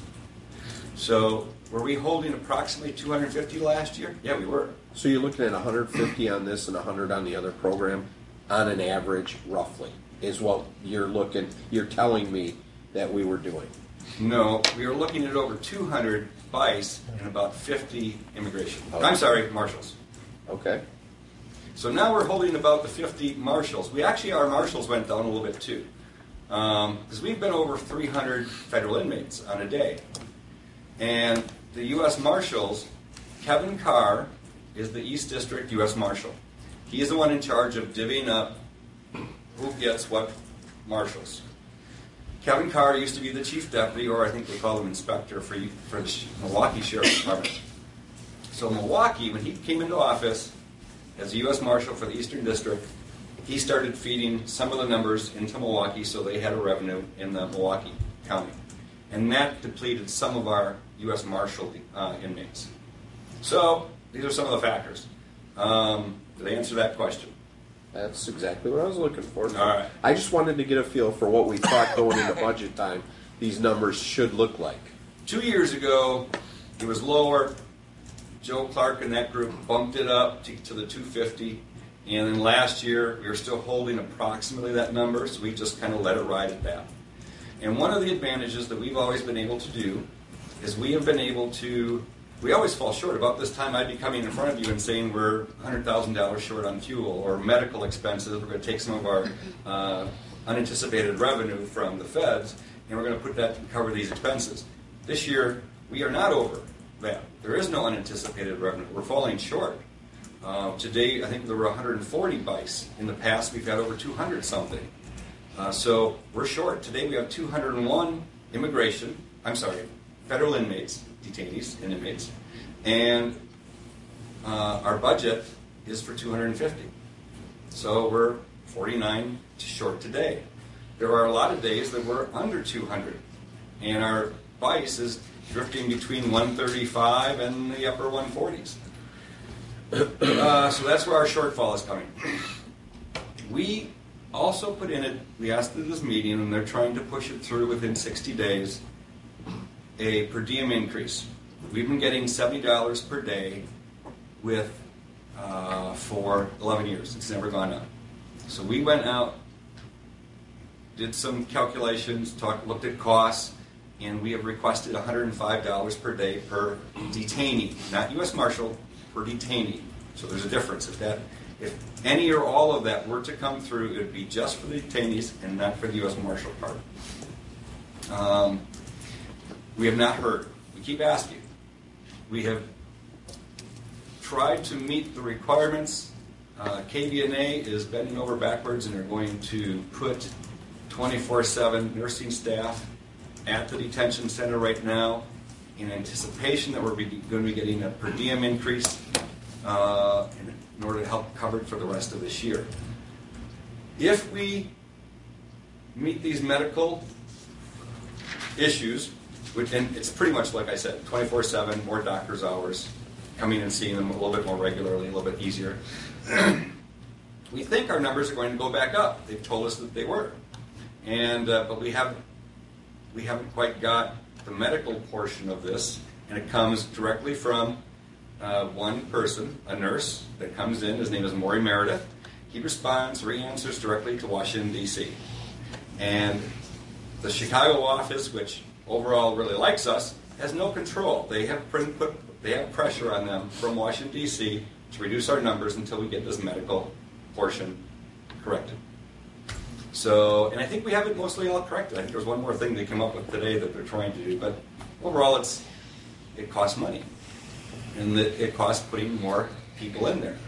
So were we holding approximately 250 last year? Yeah, we were. So you're looking at 150 on this and 100 on the other program, on an average, roughly, is what you're telling me that we were doing. No, we were looking at over 200 vice and about 50 immigration. Okay. I'm sorry, marshals. Okay. So now we're holding about the 50 marshals. Our marshals went down a little bit too. Because we've been over 300 federal inmates on a day. And the U.S. Marshals, Kevin Carr is the East District U.S. Marshal. He is the one in charge of divvying up who gets what marshals. Kevin Carr used to be the chief deputy, or I think they call him inspector for the Milwaukee Sheriff's Department. So Milwaukee, when he came into office as a U.S. Marshal for the Eastern District, he started feeding some of the numbers into Milwaukee so they had a revenue in the Milwaukee County. And that depleted some of our U.S. Marshal inmates. So these are some of the factors. Did I answer that question? That's exactly what I was looking for. All right. I just wanted to get a feel for what we thought going into budget time these numbers should look like. 2 years ago, it was lower. Joe Clark and that group bumped it up to the 250. And then last year, we were still holding approximately that number, so we just kind of let it ride at that. And one of the advantages that we've always been able to do is we have been able to, we always fall short. About this time, I'd be coming in front of you and saying we're $100,000 short on fuel or medical expenses. We're going to take some of our unanticipated revenue from the feds, and we're going to put that to cover these expenses. This year, we are not over that. There is no unanticipated revenue. We're falling short. Today, I think there were 140 vice. In the past, we've had over 200 something. So we're short. Today, we have 201 federal inmates, detainees and inmates, and our budget is for 250. So we're 49 short today. There are a lot of days that we're under 200, and our vice is drifting between 135 and the upper 140s. So that's where our shortfall is coming. We also put in it, we asked at this meeting, and they're trying to push it through within 60 days, a per diem increase. We've been getting $70 per day for 11 years. It's never gone up. So we went out, did some calculations, looked at costs, and we have requested $105 per day per detainee, not U.S. Marshal, per detainee. So there's a difference. If any or all of that were to come through, it would be just for the detainees and not for the U.S. Marshal part. We have not heard. We keep asking. We have tried to meet the requirements. KVNA is bending over backwards, and they're going to put 24/7 nursing staff at the detention center right now in anticipation that we're going to be getting a per diem increase in order to help cover it for the rest of this year. If we meet these medical issues, and it's pretty much like I said, 24/7, more doctor's hours, coming and seeing them a little bit more regularly, a little bit easier. We think our numbers are going to go back up. They've told us that they were, but we haven't quite got the medical portion of this, and it comes directly from one person, a nurse that comes in. His name is Maury Meredith. He answers directly to Washington, D.C. And the Chicago office, which overall really likes us, has no control. They have pressure on them from Washington, D.C. to reduce our numbers until we get this medical portion corrected. So, and I think we have it mostly all corrected. I think there's one more thing they came up with today that they're trying to do, but overall it costs money. And it costs putting more people in there.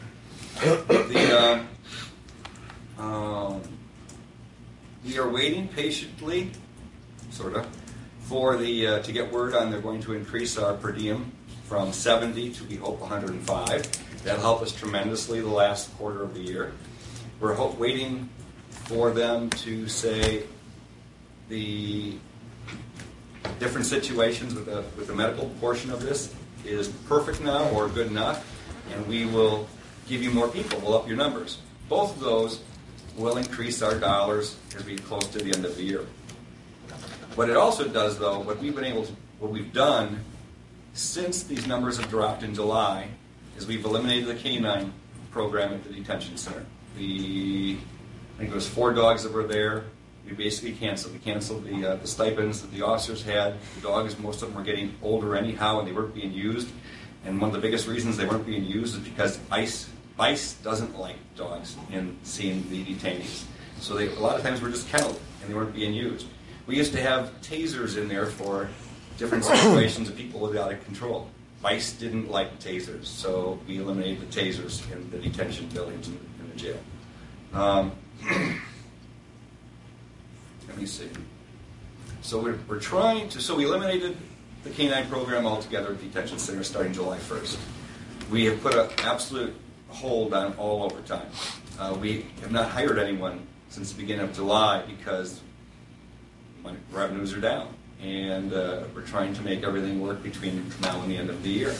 We are waiting patiently, sort of, for to get word on they're going to increase our per diem from 70 to, we hope, 105. That'll help us tremendously the last quarter of the year. We're waiting for them to say the different situations with the medical portion of this is perfect now or good enough, and we will give you more people. We'll up your numbers. Both of those will increase our dollars as we get close to the end of the year. What it also does, though, what we've done since these numbers have dropped in July is we've eliminated the canine program at the detention center. I think it was 4 dogs that were there. We basically canceled. We canceled the stipends that the officers had. The dogs, most of them were getting older anyhow, and they weren't being used. And one of the biggest reasons they weren't being used is because ICE doesn't like dogs in seeing the detainees. So a lot of times were just kenneled, and they weren't being used. We used to have tasers in there for different situations of people without out of control. ICE didn't like tasers, so we eliminated the tasers in the detention buildings in the jail. Let me see. So we're trying to. So we eliminated the canine program altogether at detention center starting July 1st. We have put an absolute hold on all overtime. We have not hired anyone since the beginning of July because revenues are down, and we're trying to make everything work between now and the end of the year.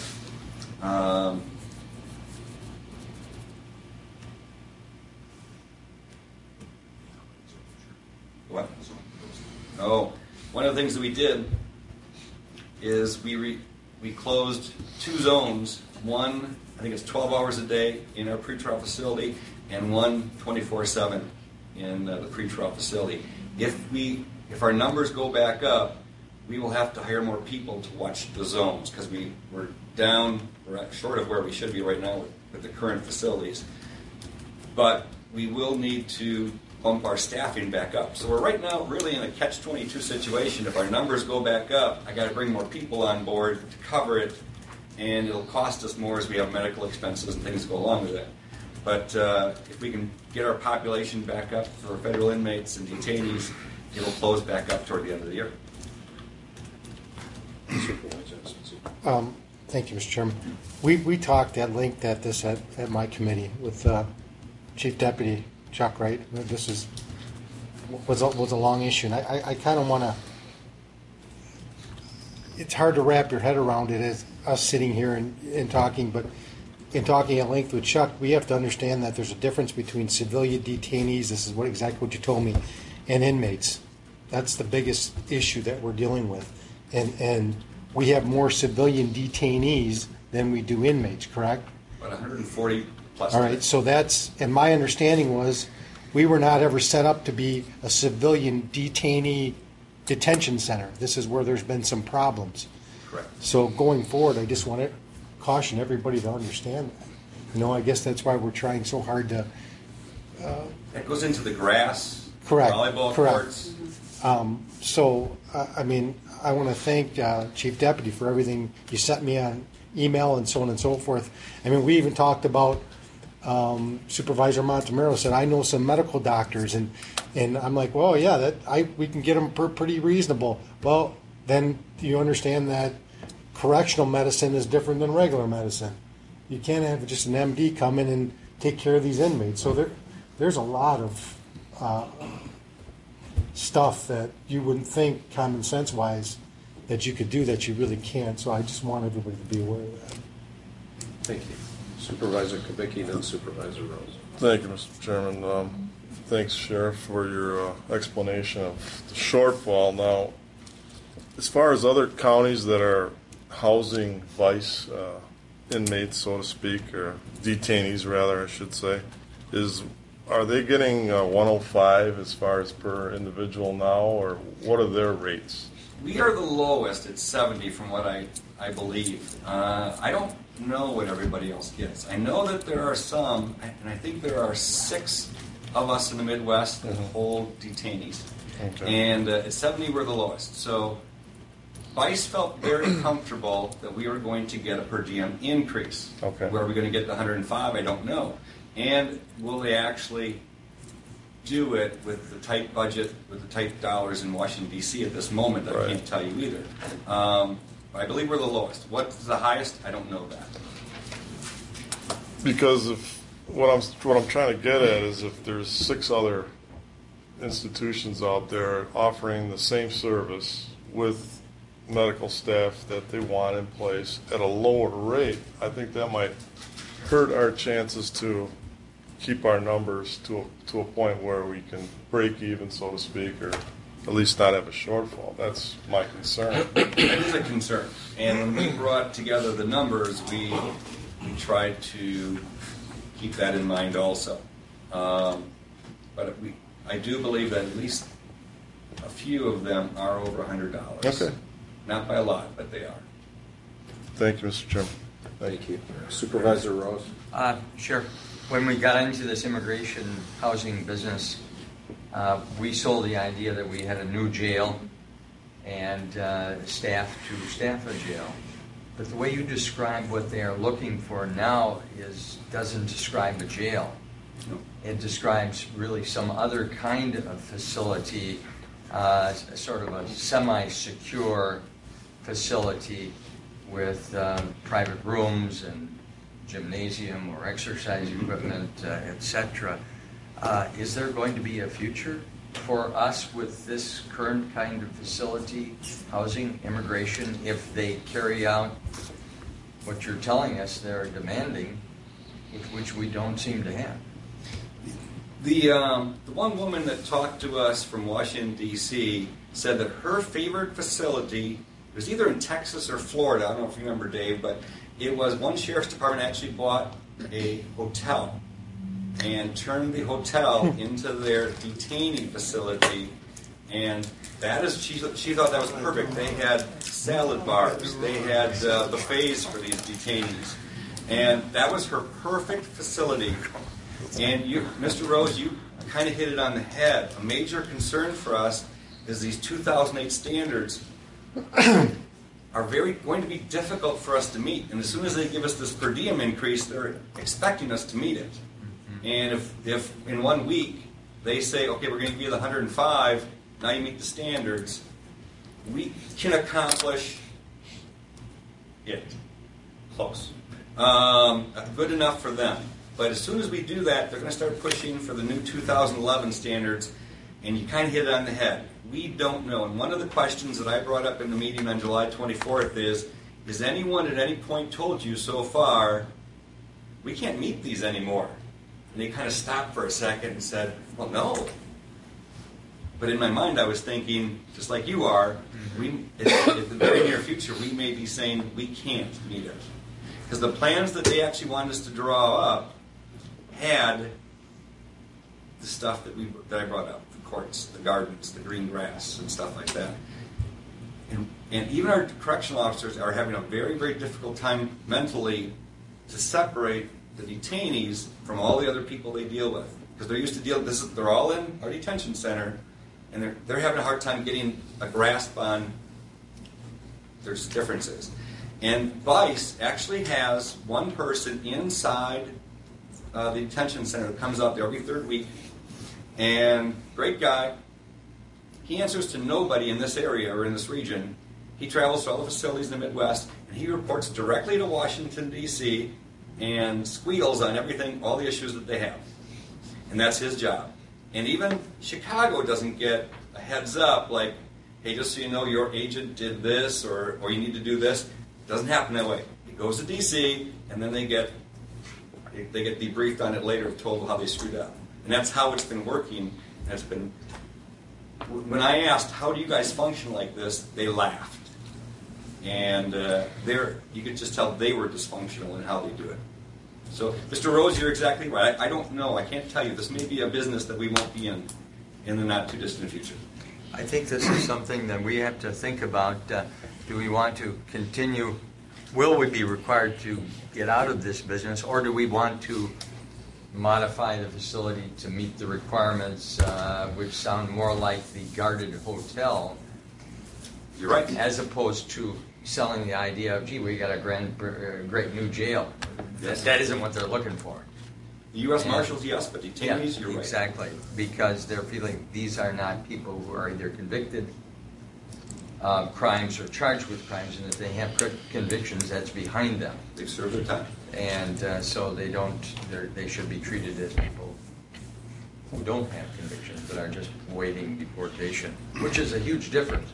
What? Oh, one of the things that we did is we closed 2 zones. One, I think it's 12 hours a day in our pretrial facility, and one 24/7 in the pretrial facility. If our numbers go back up, we will have to hire more people to watch the zones because we're short of where we should be right now with the current facilities. But we will need to bump our staffing back up. So we're right now really in a catch-22 situation. If our numbers go back up, I got to bring more people on board to cover it, and it'll cost us more as we have medical expenses and things go along with it. But if we can get our population back up for federal inmates and detainees, it'll close back up toward the end of the year. Thank you, Mr. Chairman. We talked at length at my committee with Chief Deputy Chuck Wright. This was a long issue, and I kind of want to. It's hard to wrap your head around it as us sitting here and talking, but in talking at length with Chuck, we have to understand that there's a difference between civilian detainees. This is exactly what you told me, and inmates. That's the biggest issue that we're dealing with, and we have more civilian detainees than we do inmates. Correct? About 140 plus. All right, so and my understanding was we were not ever set up to be a civilian detainee detention center. This is where there's been some problems. Correct. So going forward, I just want to caution everybody to understand that. You know, I guess that's why we're trying so hard to. That goes into the grass, Correct. volleyball Correct. courts. I mean, I want to thank Chief Deputy for everything you sent me on email and so on and so forth. I mean, we even talked about Supervisor Montemero said, I know some medical doctors, and I'm like, well, yeah, we can get them pretty reasonable. Well, then you understand that correctional medicine is different than regular medicine. You can't have just an MD come in and take care of these inmates. So there's a lot of stuff that you wouldn't think common sense wise that you could do that you really can't. So I just want everybody to be aware of that. Thank you. Supervisor Kubicki, then Supervisor Rose. Thank you, Mr. Chairman. Thanks, Sheriff, for your explanation of the shortfall. Now, as far as other counties that are housing vice inmates, so to speak, or detainees, rather, I should say, are they getting 105 as far as per individual now, or what are their rates? We are the lowest at 70 from what I believe. I don't know what everybody else gets. I know that there are some, and I think there are 6 of us in the Midwest that hold detainees. Okay. And at 70 we're the lowest. So Vice felt very comfortable that we were going to get a per diem increase. Okay. Where are we going to get the 105? I don't know. And will they actually do it with the tight budget, with the tight dollars in Washington, D.C. at this moment? I can't tell you either. I believe we're the lowest. What's the highest? I don't know that. Because what I'm trying to get at is if there's 6 other institutions out there offering the same service with medical staff that they want in place at a lower rate, I think that might hurt our chances to keep our numbers to a point where we can break even, so to speak, or at least not have a shortfall. That's my concern. It is a concern. And when we brought together the numbers, we tried to keep that in mind also. But I do believe that at least a few of them are over $100. Okay. Not by a lot, but they are. Thank you, Mr. Chairman. Thank you. Supervisor Rose. Sure. When we got into this immigration housing business, we sold the idea that we had a new jail and staff to staff a jail. But the way you describe what they are looking for now doesn't describe a jail. It describes really some other kind of facility, sort of a semi-secure facility with private rooms and gymnasium or exercise equipment, etc. Is there going to be a future for us with this current kind of facility, housing, immigration, if they carry out what you're telling us they're demanding, which we don't seem to have? The one woman that talked to us from Washington, D.C. said that her favorite facility was either in Texas or Florida. I don't know if you remember, Dave, but it was one sheriff's department actually bought a hotel and turned the hotel into their detainee facility. And that is, she thought that was perfect. They had salad bars. They had buffets for these detainees. And that was her perfect facility. And you, Mr. Rose, you kind of hit it on the head. A major concern for us is these 2008 standards are going to be difficult for us to meet. And as soon as they give us this per diem increase, they're expecting us to meet it. And if in 1 week they say, okay, we're going to give you the 105, now you meet the standards, we can accomplish it. Close. Good enough for them. But as soon as we do that, they're going to start pushing for the new 2011 standards, and you kind of hit it on the head. We don't know. And one of the questions that I brought up in the meeting on July 24th is anyone at any point told you so far, we can't meet these anymore? And they kind of stopped for a second and said, well, no. But in my mind, I was thinking, just like you are, in the very near future, we may be saying we can't meet it. Because the plans that they actually wanted us to draw up had the stuff that I brought up, the courts, the gardens, the green grass, and stuff like that. And even our correctional officers are having a very, very difficult time mentally to separate the detainees from all the other people they deal with. Because they're used to they're all in our detention center, and they're having a hard time getting a grasp on their differences. And Vice actually has one person inside the detention center that comes out there every third week, and great guy. He answers to nobody in this area or in this region. He travels to all the facilities in the Midwest, and he reports directly to Washington, D.C., and squeals on everything, all the issues that they have. And that's his job. And even Chicago doesn't get a heads up like, hey, just so you know, your agent did this, or you need to do this. It doesn't happen that way. It goes to D.C., and then they get debriefed on it later, told how they screwed up. And that's how it's been working. That's been. When I asked, how do you guys function like this, they laughed. And you could just tell they were dysfunctional in how they do it. So, Mr. Rose, you're exactly right. I don't know. I can't tell you. This may be a business that we won't be in the not-too-distant future. I think this is something that we have to think about. Do we want to continue? Will we be required to get out of this business, or do we want to modify the facility to meet the requirements, which sound more like the guarded hotel? You're right. As opposed to selling the idea of, gee, we got a great new jail. Yes. That isn't what they're looking for. The U.S. Marshals, yes, but detainees, you're right. Exactly, because they're feeling these are not people who are either convicted of crimes or charged with crimes, and if they have convictions, that's behind them. They've served their time. And so they should be treated as people who don't have convictions but are just waiting deportation, which is a huge difference.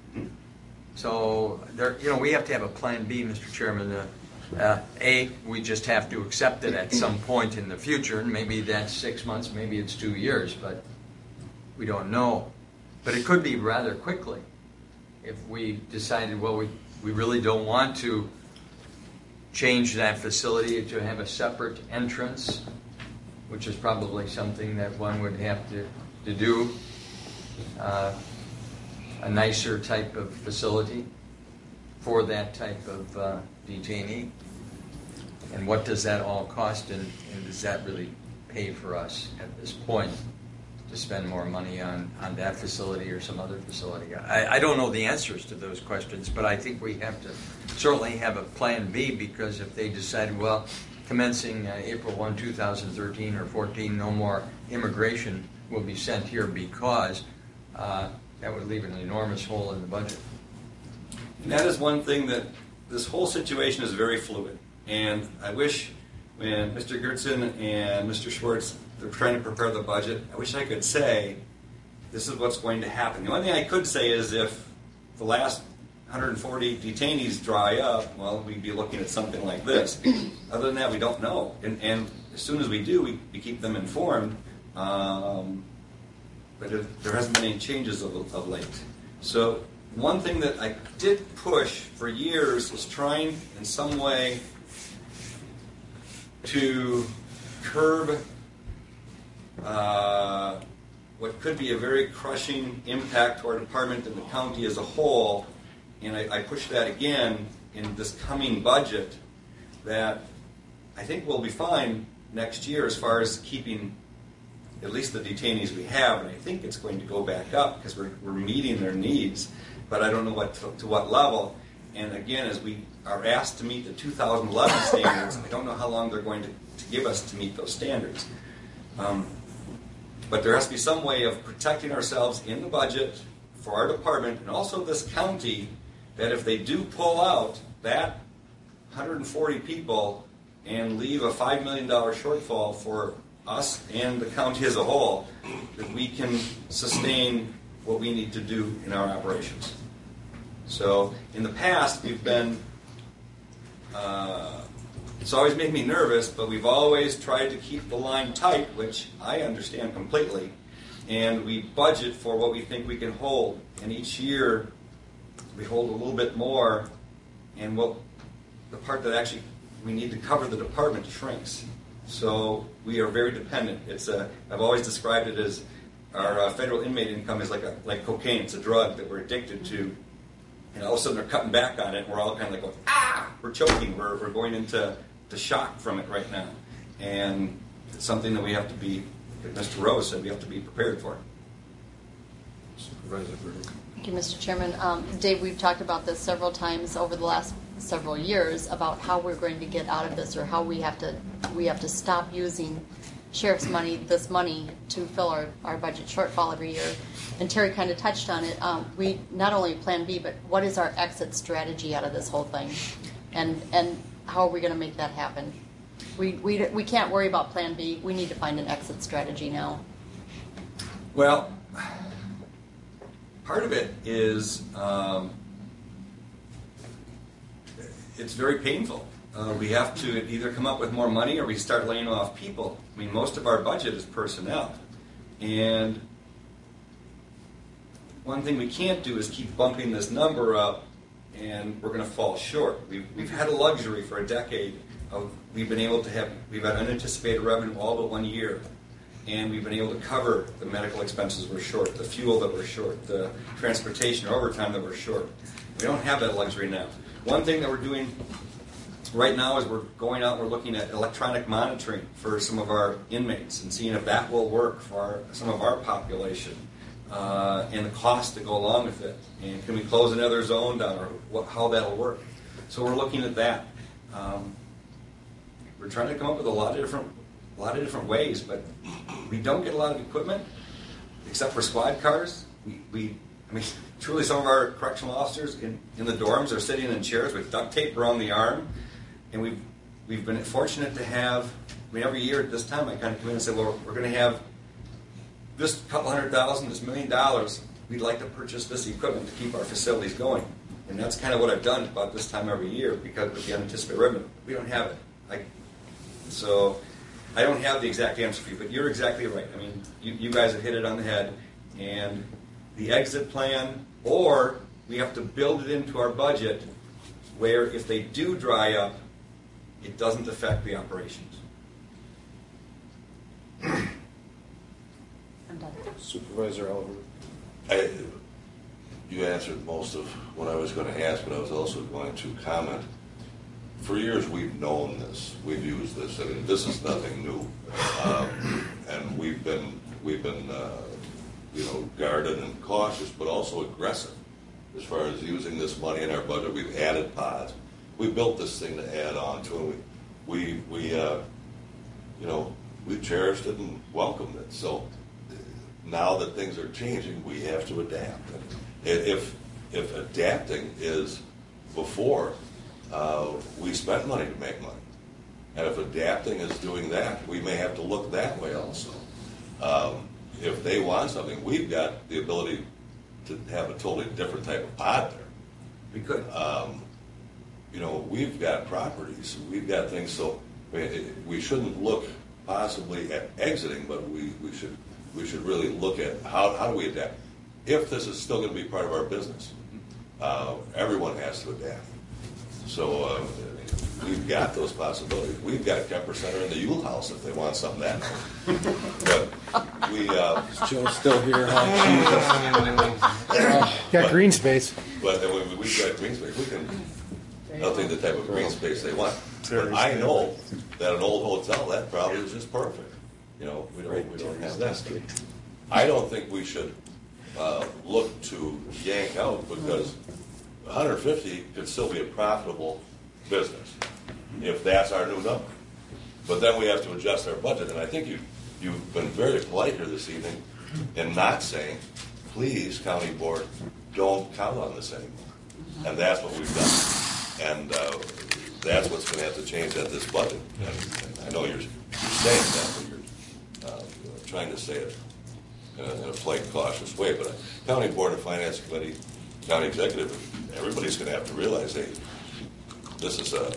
So we have to have a plan B, Mr. Chairman. We just have to accept it at some point in the future, and maybe that's 6 months, maybe it's 2 years, but we don't know. But it could be rather quickly if we decided, well, we really don't want to change that facility to have a separate entrance, which is probably something that one would have to do, a nicer type of facility for that type of detainee. And what does that all cost, and does that really pay for us at this point to spend more money on that facility or some other facility? I don't know the answers to those questions, but I think we have to certainly have a plan B, because if they decided, well, commencing April 1, 2013 or 14, no more immigration will be sent here, because that would leave an enormous hole in the budget. And that is one thing that this whole situation is very fluid. And I wish when Mr. Gertzen and Mr. Schwartz, they're trying to prepare the budget, I wish I could say this is what's going to happen. The only thing I could say is if the last 140 detainees dry up, well, we'd be looking at something like this. Other than that, we don't know. And as soon as we do, we keep them informed. But there hasn't been any changes of late. So one thing that I did push for years was trying in some way to curb what could be a very crushing impact to our department and the county as a whole. And I pushed that again in this coming budget, that I think we'll be fine next year as far as keeping at least the detainees we have, and I think it's going to go back up because we're meeting their needs, but I don't know to what level. And again, as we are asked to meet the 2011 standards, I don't know how long they're going to give us to meet those standards. But there has to be some way of protecting ourselves in the budget for our department and also this county, that if they do pull out that 140 people and leave a $5 million shortfall for us and the county as a whole, that we can sustain what we need to do in our operations. So in the past, we've been, it's always made me nervous, but we've always tried to keep the line tight, which I understand completely, and we budget for what we think we can hold. And each year, we hold a little bit more, and the part that actually we need to cover the department shrinks. So we are very dependent. I've always described it as our federal inmate income is like cocaine. It's a drug that we're addicted to. And all of a sudden they're cutting back on it, and we're all kind of like going, we're choking. We're going into shock from it right now. And it's something that we have to be, like Mr. Rose said, we have to be prepared for. Supervisor Burdick. Thank you, Mr. Chairman. Dave, we've talked about this several times over the last several years about how we're going to get out of this, or how we have to stop using sheriff's money, this money, to fill our budget shortfall every year. And Terry kind of touched on it. We not only Plan B, but what is our exit strategy out of this whole thing, and how are we going to make that happen? We can't worry about Plan B. We need to find an exit strategy now. Well, part of it is it's very painful. We have to either come up with more money or we start laying off people. I mean, most of our budget is personnel. And one thing we can't do is keep bumping this number up and we're going to fall short. We've had a luxury for a decade of we've had unanticipated revenue all but 1 year. And we've been able to cover the medical expenses we're short, the fuel that we're short, the transportation or overtime that we're short. We don't have that luxury now. One thing that we're doing right now is we're going out and we're looking at electronic monitoring for some of our inmates and seeing if that will work for some of our population and the costs that go along with it. And can we close another zone down or how that'll work? So we're looking at that. We're trying to come up with a lot of different ways, but we don't get a lot of equipment except for squad cars. I mean, truly some of our correctional officers in the dorms are sitting in chairs with duct tape around the arm. And we've been fortunate to have, every year at this time I kind of come in and say, well, we're going to have this couple $100,000, this $1 million. We'd like to purchase this equipment to keep our facilities going. And that's kind of what I've done about this time every year because with the unanticipated revenue. We don't have it. So I don't have the exact answer for you, but you're exactly right. I mean, you guys have hit it on the head. And the exit plan, or we have to build it into our budget where if they do dry up, it doesn't affect the operations. I'm done. Supervisor Oliver. You answered most of what I was going to ask, but I was also going to comment. For years, we've known this. We've used this. I mean, this is nothing new, and we've been guarded and cautious, but also aggressive as far as using this money in our budget. We've added pods. We built this thing to add on to, and we cherished it and welcomed it. So now that things are changing, we have to adapt. And if adapting is before, we spent money to make money, and if adapting is doing that, we may have to look that way also. If they want something, we've got the ability to have a totally different type of pod there. We could. We've got properties, we've got things, so we shouldn't look possibly at exiting, but we should really look at how do we adapt. If this is still going to be part of our business, everyone has to adapt. So we've got those possibilities. We've got a Kemper Center in the Yule House if they want something that night. But we... Is Joe still here? Got green space. But we've got green space. We can... They'll take the type of green space they want. But I know that an old hotel, that probably is just perfect. We don't have that. I don't think we should look to yank out because 150 could still be a profitable business if that's our new number. But then we have to adjust our budget. And I think you've been very polite here this evening in not saying, please, County Board, don't count on this anymore. And that's what we've done. And that's what's going to have to change at this budget. And I know you're saying that, but you're trying to say it in a polite, cautious way. But County Board of Finance Committee, County Executive, everybody's going to have to realize, hey, this is a,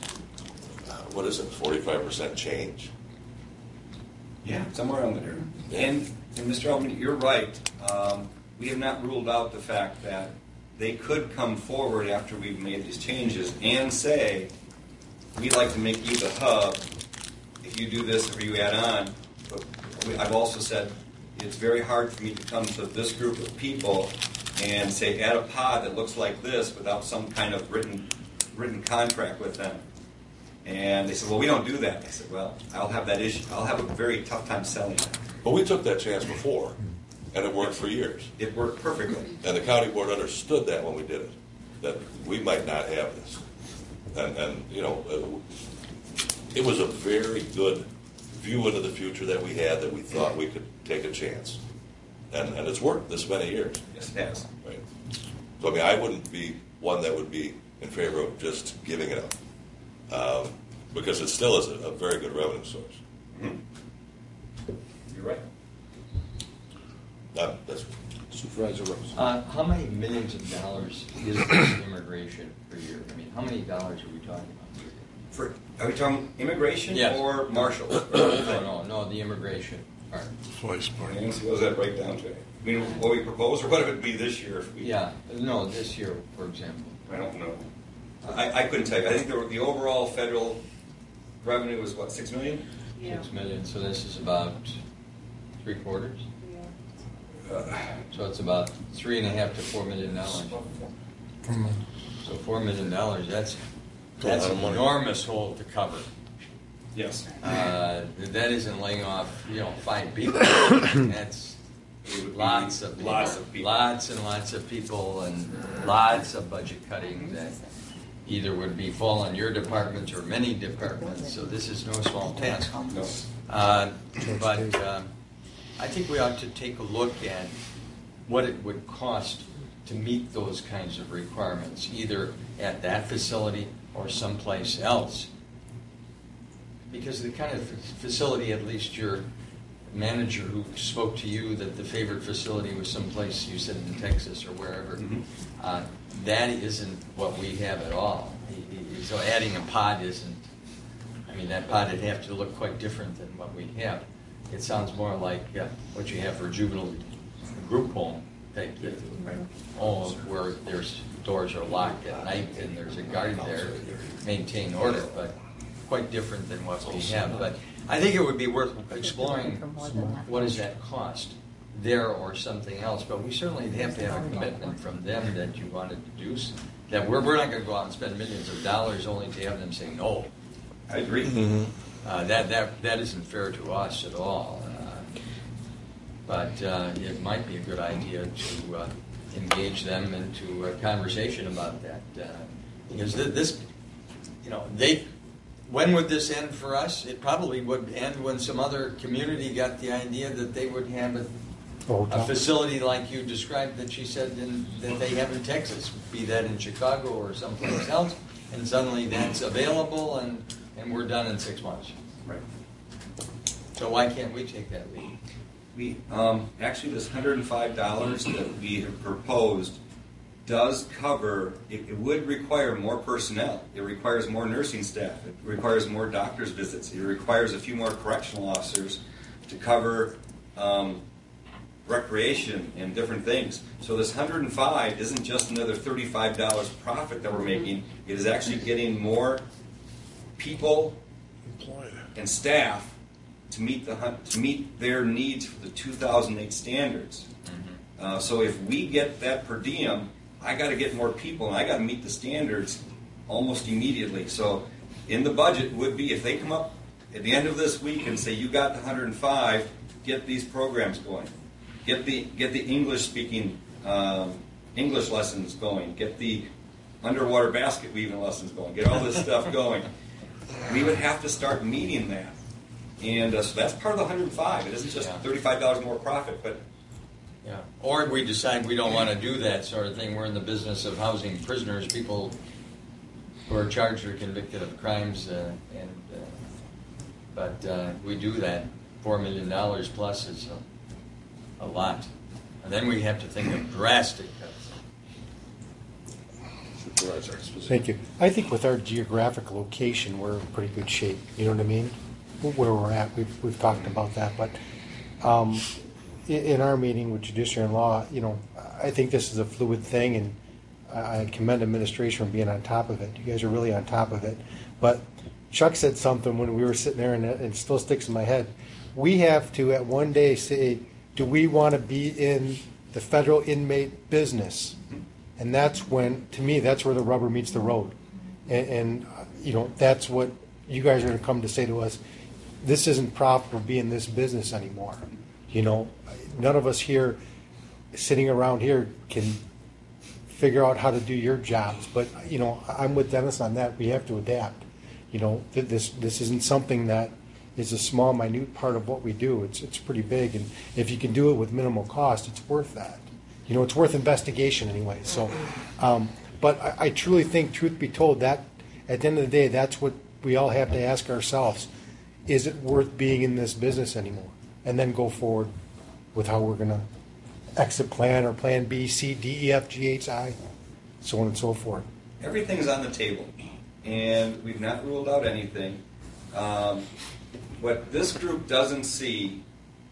45% change? Yeah, somewhere around there. Yeah. And Mr. Albany, you're right. We have not ruled out the fact that they could come forward after we've made these changes and say, we'd like to make you the hub you do this or you add on. But I've also said it's very hard for me to come to this group of people and say add a pod that looks like this without some kind of written contract with them. And they said, well, we don't do that. I said, well, I'll have that issue. I'll have a very tough time selling that. But we took that chance before, and it worked for years. It worked perfectly. And the county board understood that when we did it, that we might not have this. And you know, it was a very good view into the future that we had, that we thought we could take a chance. And it's worked this many years. Yes, it has. Right. So, I mean, I wouldn't be one that would be in favor of just giving it up. Because it still is a very good revenue source. Mm-hmm. You're right. That's Supervisor Rose. How many millions of dollars is this immigration per year? I mean, how many dollars are we talking about? Are we talking immigration or marshals? No, the immigration part. Twice part. Nancy, what does that break down to? I mean, what we propose, or what would it be this year? If we, this year, for example. I don't know. I couldn't tell you. I think the overall federal revenue was, what, 6 million? Yeah. 6 million, so this is about 3/4? So it's about $3.5 to $4 million. So $4 million, that's an enormous hole to cover. Yes. That isn't laying off, 5 people. That's lots of people. Lots and lots of people, and lots of budget cutting that either would be fall on your department or many departments. So this is no small task. No. But I think we ought to take a look at what it would cost to meet those kinds of requirements, either at that facility or someplace else. Because the kind of facility, at least your manager who spoke to you that the favorite facility was someplace, you said in Texas or wherever, that isn't what we have at all. So adding a pod isn't, that pod would have to look quite different than what we have. It sounds more like what you have for a juvenile group home type thing, where there's doors are locked at night and there's a guard there to maintain order, but quite different than what we have. But I think it would be worth exploring what does that cost there or something else. But we certainly have to have a commitment from them that you wanted to do, that we're not going to go out and spend millions of dollars only to have them say no. I agree. Mm-hmm. That isn't fair to us at all. But it might be a good idea to engage them into a conversation about that. Because this, when would this end for us? It probably would end when some other community got the idea that they would have a facility like you described that she said that they have in Texas, be that in Chicago or someplace else, and suddenly that's available and we're done in 6 months. Right. So why can't we take that lead? We actually, this $105 that we have proposed does cover. It would require more personnel. It requires more nursing staff. It requires more doctor's visits. It requires a few more correctional officers to cover recreation and different things. So this $105 isn't just another $35 profit that we're making. It is actually getting more people and staff to meet their needs for the 2008 standards. So if we get that per diem, I got to get more people and I got to meet the standards almost immediately. So in the budget would be, if they come up at the end of this week and say you got the 105, get these programs going, get the English speaking English lessons going, get the underwater basket weaving lessons going, get all this stuff going. We would have to start meeting that. And so that's part of the 105. It isn't just $35 more profit, but... Yeah. Or we decide we don't want to do that sort of thing. We're in the business of housing prisoners, people who are charged or convicted of crimes, but we do that. $4 million plus is a lot. And then we have to think of drastic cuts. Thank you. I think with our geographic location, we're in pretty good shape. You know what I mean? Where we're at, we've talked about that. But in our meeting with Judiciary and Law, I think this is a fluid thing, and I commend administration for being on top of it. You guys are really on top of it. But Chuck said something when we were sitting there, and it still sticks in my head. We have to, at one day, say, do we want to be in the federal inmate business? And that's when, to me, that's where the rubber meets the road. And that's what you guys are going to come to say to us. This isn't profitable to be in this business anymore. None of us here, sitting around here, can figure out how to do your jobs. But, I'm with Dennis on that. We have to adapt. This isn't something that is a small, minute part of what we do. It's pretty big. And if you can do it with minimal cost, it's worth that. It's worth investigation anyway. So, but I truly think, truth be told, that at the end of the day, that's what we all have to ask ourselves. Is it worth being in this business anymore? And then go forward with how we're going to exit plan or plan B, C, D, E, F, G, H, I, so on and so forth. Everything's on the table, and we've not ruled out anything. What this group doesn't see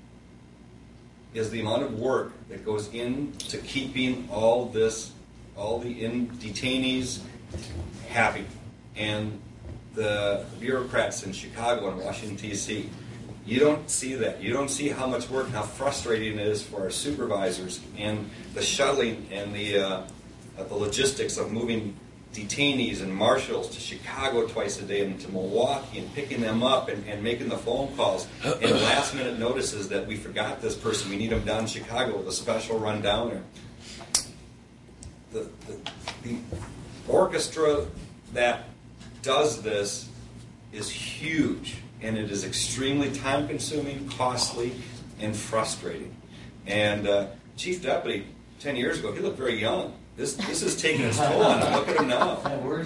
is the amount of work that goes into keeping all the detainees happy, and the bureaucrats in Chicago and Washington, D.C. You don't see that. You don't see how much work and how frustrating it is for our supervisors, and the shuttling and the logistics of moving detainees and marshals to Chicago twice a day and to Milwaukee and picking them up and making the phone calls and last minute notices that we forgot this person, we need them down in Chicago with a special run down there. The orchestra that does this is huge, and it is extremely time consuming, costly, and frustrating. And Chief Deputy, 10 years ago, he looked very young. This is taking its toll on him. Look at him now.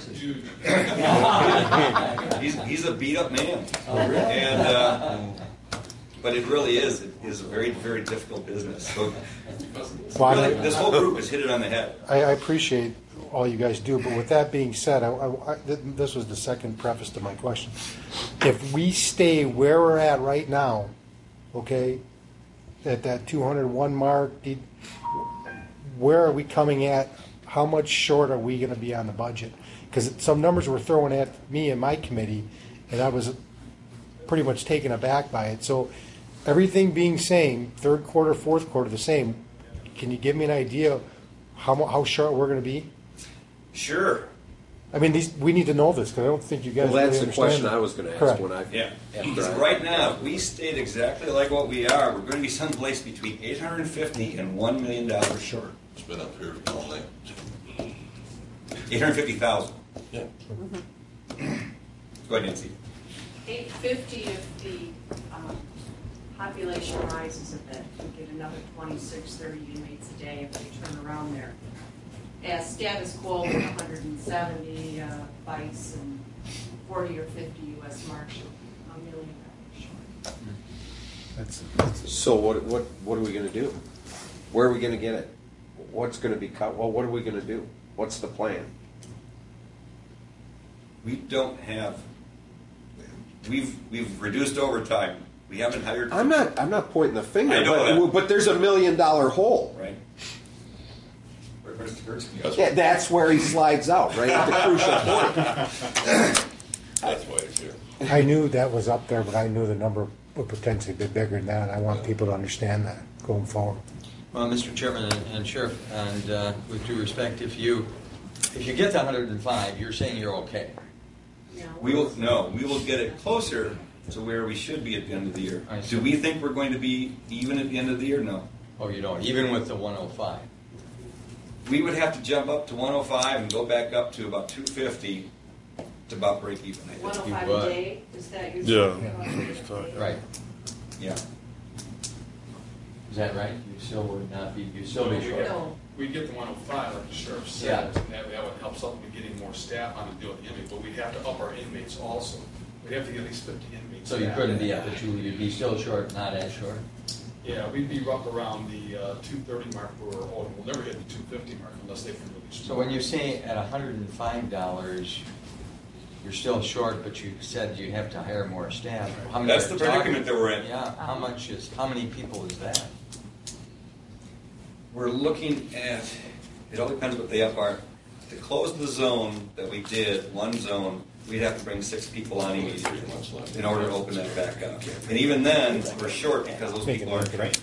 He's a beat up man. And but it really is. It is a very, very difficult business. So really, this whole group has hit it on the head. I appreciate all you guys do, but with that being said, this was the second preface to my question. If we stay where we're at right now, okay, at that 201 mark, where are we coming at? How much short are we going to be on the budget? Because some numbers were thrown at me and my committee, and I was pretty much taken aback by it. So everything being same, third quarter, fourth quarter the same, can you give me an idea of how short we're going to be? Sure. I mean, we need to know this because I don't think you guys. Well, that's really the question understand I was going to ask. Correct. When I Because right now, if we stayed exactly like what we are, we're going to be someplace between $850 and $1 million short. It's been up here all night. 850,000. Yeah. Go ahead, Nancy. 850 if the population rises a bit. We get another 26, 30 inmates a day if we turn around there. As status quo with 170 vice and 40 or 50 U.S. Marshal, $1 million short. So what are we going to do? Where are we going to get it? What's going to be cut? Well, what are we going to do? What's the plan? We don't have. We've reduced overtime. We haven't hired. I'm not pointing the finger. I know but there's $1 million hole. Right. Where's the first? Yeah, that's where he slides out, right at the crucial point. That's why he's here. I knew that was up there, but I knew the number would potentially be bigger than that. I want people to understand that going forward. Well, Mr. Chairman and Sheriff, and with due respect, if you get to 105, you're saying you're okay. We will get it closer to where we should be at the end of the year. Do we think we're going to be even at the end of the year? No. Oh, you don't? Even with the 105? We would have to jump up to 105 and go back up to about 250 to about break even. 105 a day? Is that your Right. Yeah. Is that right? You still would not be, you still be short? No. We'd get the 105, like the sheriff said, and that would help something with getting more staff on to deal with the inmates, but we'd have to up our inmates also. We'd have to get at least 50 inmates. So you couldn't be up at you'd be still short, not as short? Yeah, we'd be up around the 230 mark, we'll never hit the 250 mark unless they can really So when you say at $105, you're still short, but you said you have to hire more staff. How many That's the predicament that we're in. Yeah, how many people is that? We're looking at, it all depends what they up our to close the zone that we did, one zone, we'd have to bring 6 people on immediately in order to open that back up. And even then, we're short because those people aren't trained.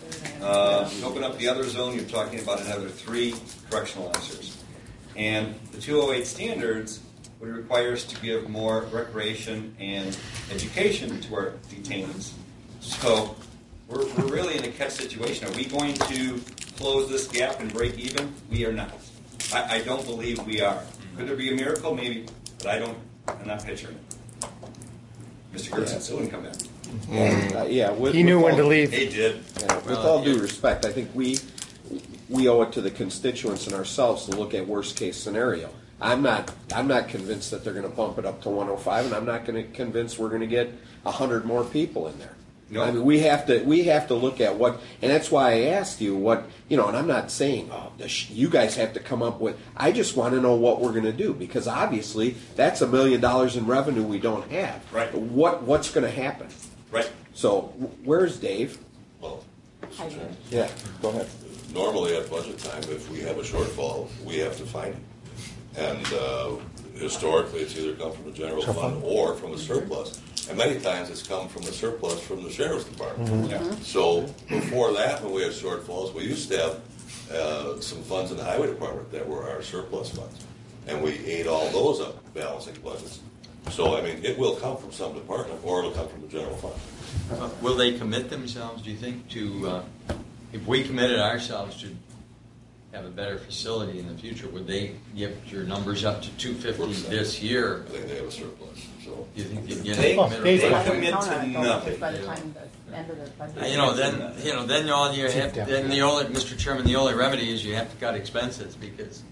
To open up the other zone, you're talking about another 3 correctional officers. And the 208 standards would require us to give more recreation and education to our detainees. So we're really in a catch situation. Are we going to close this gap and break even? We are not. I don't believe we are. Could there be a miracle? Maybe, but I'm not picturing it. Mr. Gertson still didn't come in. He knew when to leave. He did. With all due respect, I think we owe it to the constituents and ourselves to look at worst case scenario. I'm not convinced that they're going to bump it up to 105, and I'm not going to convince we're going to get 100 more people in there. No. I mean, we have to look at what, and that's why I asked you what, and I'm not saying, you guys have to come up with, I just want to know what we're going to do, because obviously that's $1 million in revenue we don't have. Right. What's going to happen? Right. So, where's Dave? Well, Yeah, go ahead. normally at budget time, if we have a shortfall, we have to find it. And historically, it's either come from the general fund or from the surplus. And many times it's come from the surplus from the sheriff's department. Yeah. So before that, when we had shortfalls, we used to have some funds in the highway department that were our surplus funds. And we ate all those up, balancing budgets. So, I mean, it will come from some department or it'll come from the general fund. Will they commit themselves, do you think, to, if we committed ourselves to have a better facility in the future, would they get your numbers up to 250 this year? I think they have a surplus. So you think they'd get They committed? commit to nothing. By the time the end of the budget. Then all you have, then the only, Mr. Chairman, the only remedy is you have to cut expenses, because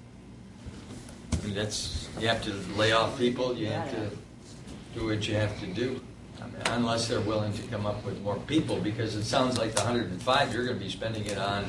I mean, you have to lay off people, you have to do what you have to do. I mean, unless they're willing to come up with more people, because it sounds like the 105, you're going to be spending it on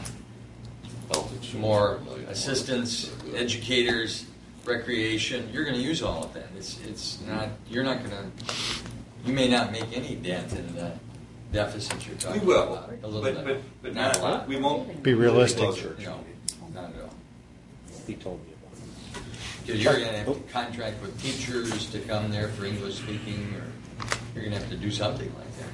more assistants, educators, recreation. You're going to use all of that. It's not. You're not going to. You may not make any dent in the deficit you're talking about. We will, A little bit, but not a not. lot. We won't Be realistic. No, not at all. He told me about it. Because you're going to have to contract with teachers to come there for English speaking, or you're going to have to do something like that.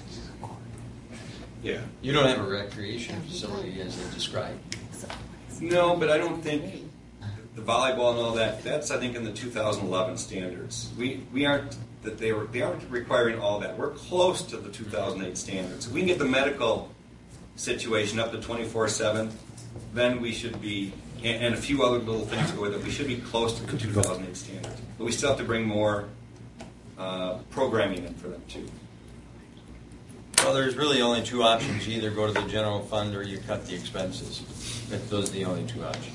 Yeah. You don't have a recreation facility as they described. No, but I don't think the volleyball and all that. That's I think in the 2011 standards. We aren't that they aren't requiring all that. We're close to the 2008 standards. If we can get the medical situation up to 24/7, then we should be, and a few other little things go with it. We should be close to the 2008 standards, but we still have to bring more programming in for them too. Well, there's really only 2 options. You either go to the general fund or you cut the expenses. Those are the only 2 options.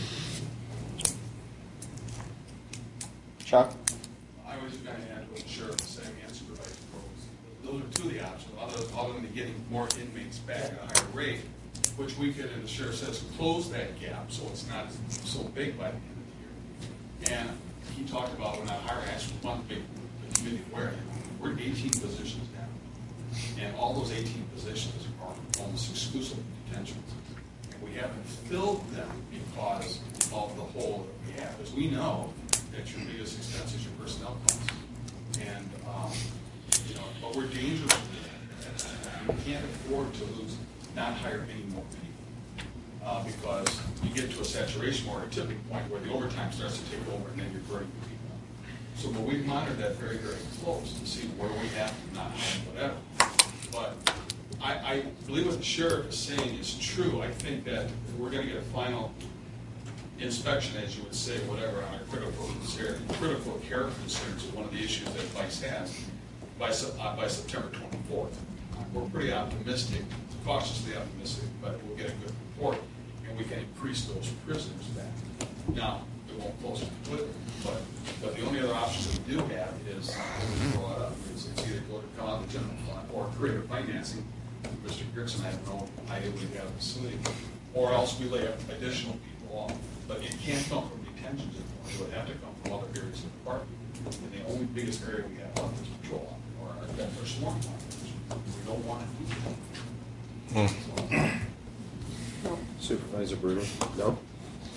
Chuck? I was going to add what the sheriff was saying and Supervisor Groves. Those are 2 of the options, other than getting more inmates back at a higher rate, which we could, and the sheriff says, close that gap so it's not so big by the end of the year. And he talked about we're not hiring, I just want to make the committee aware, we're 18 positions down. And all those 18 positions are almost exclusively detentions. And we haven't filled them because of the hole that we have. Because we know that your biggest expense is your personnel costs. And, but we're dangerous with that. We can't afford to not hire any more people. Because you get to a saturation or a tipping point where the overtime starts to take over and then you're burning people. So, but we've monitored that very, very close to see where we have to not hire whatever. But I believe what the sheriff is saying is true. I think that we're going to get a final inspection, as you would say, whatever, on our critical care concerns, one of the issues that Vice has, by September 24th. We're pretty optimistic, cautiously optimistic, but we'll get a good report, and we can increase those prisoners back. Now, it won't close it completely, but the only other options that we do have is, it's either go to come out of the general fund or create financing. Mr. Gertson, I have no idea we have a facility, or else we lay up additional people off. But it can't come from detentions anymore. It would have to come from other areas of the department. And the only biggest area we have left is patrol, or our sworn officers. We don't want to do that. Supervisor Bruder? No?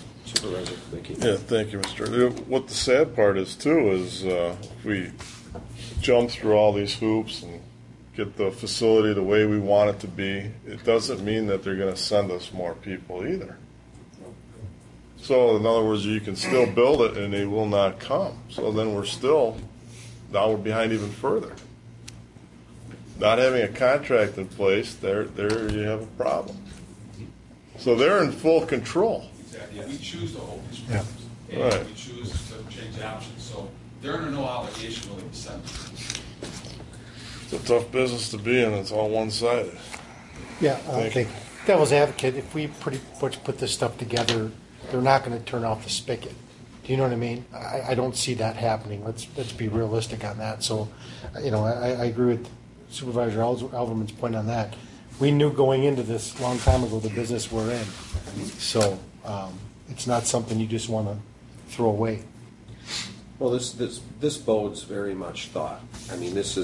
Supervisor Dickey. Yeah, thank you, Mr. Chair. What the sad part is, too, is if we jump through all these hoops and get the facility the way we want it to be, it doesn't mean that they're going to send us more people either. So, in other words, you can still build it and they will not come. So then now we're behind even further. Not having a contract in place, there you have a problem. So they're in full control. Exactly. We choose to hold these Yeah. programs. And Right. we choose to change options. So they're under no obligation really to send them. It's a tough business to be in. It's all one-sided. Yeah, I Thank think devil's advocate, if we pretty much put this stuff together, they're not going to turn off the spigot. Do you know what I mean? I don't see that happening. Let's be realistic on that. So, I agree with Supervisor Alverman's point on that. We knew going into this a long time ago the business we're in. So it's not something you just want to throw away. Well, this bodes very much thought. I mean, this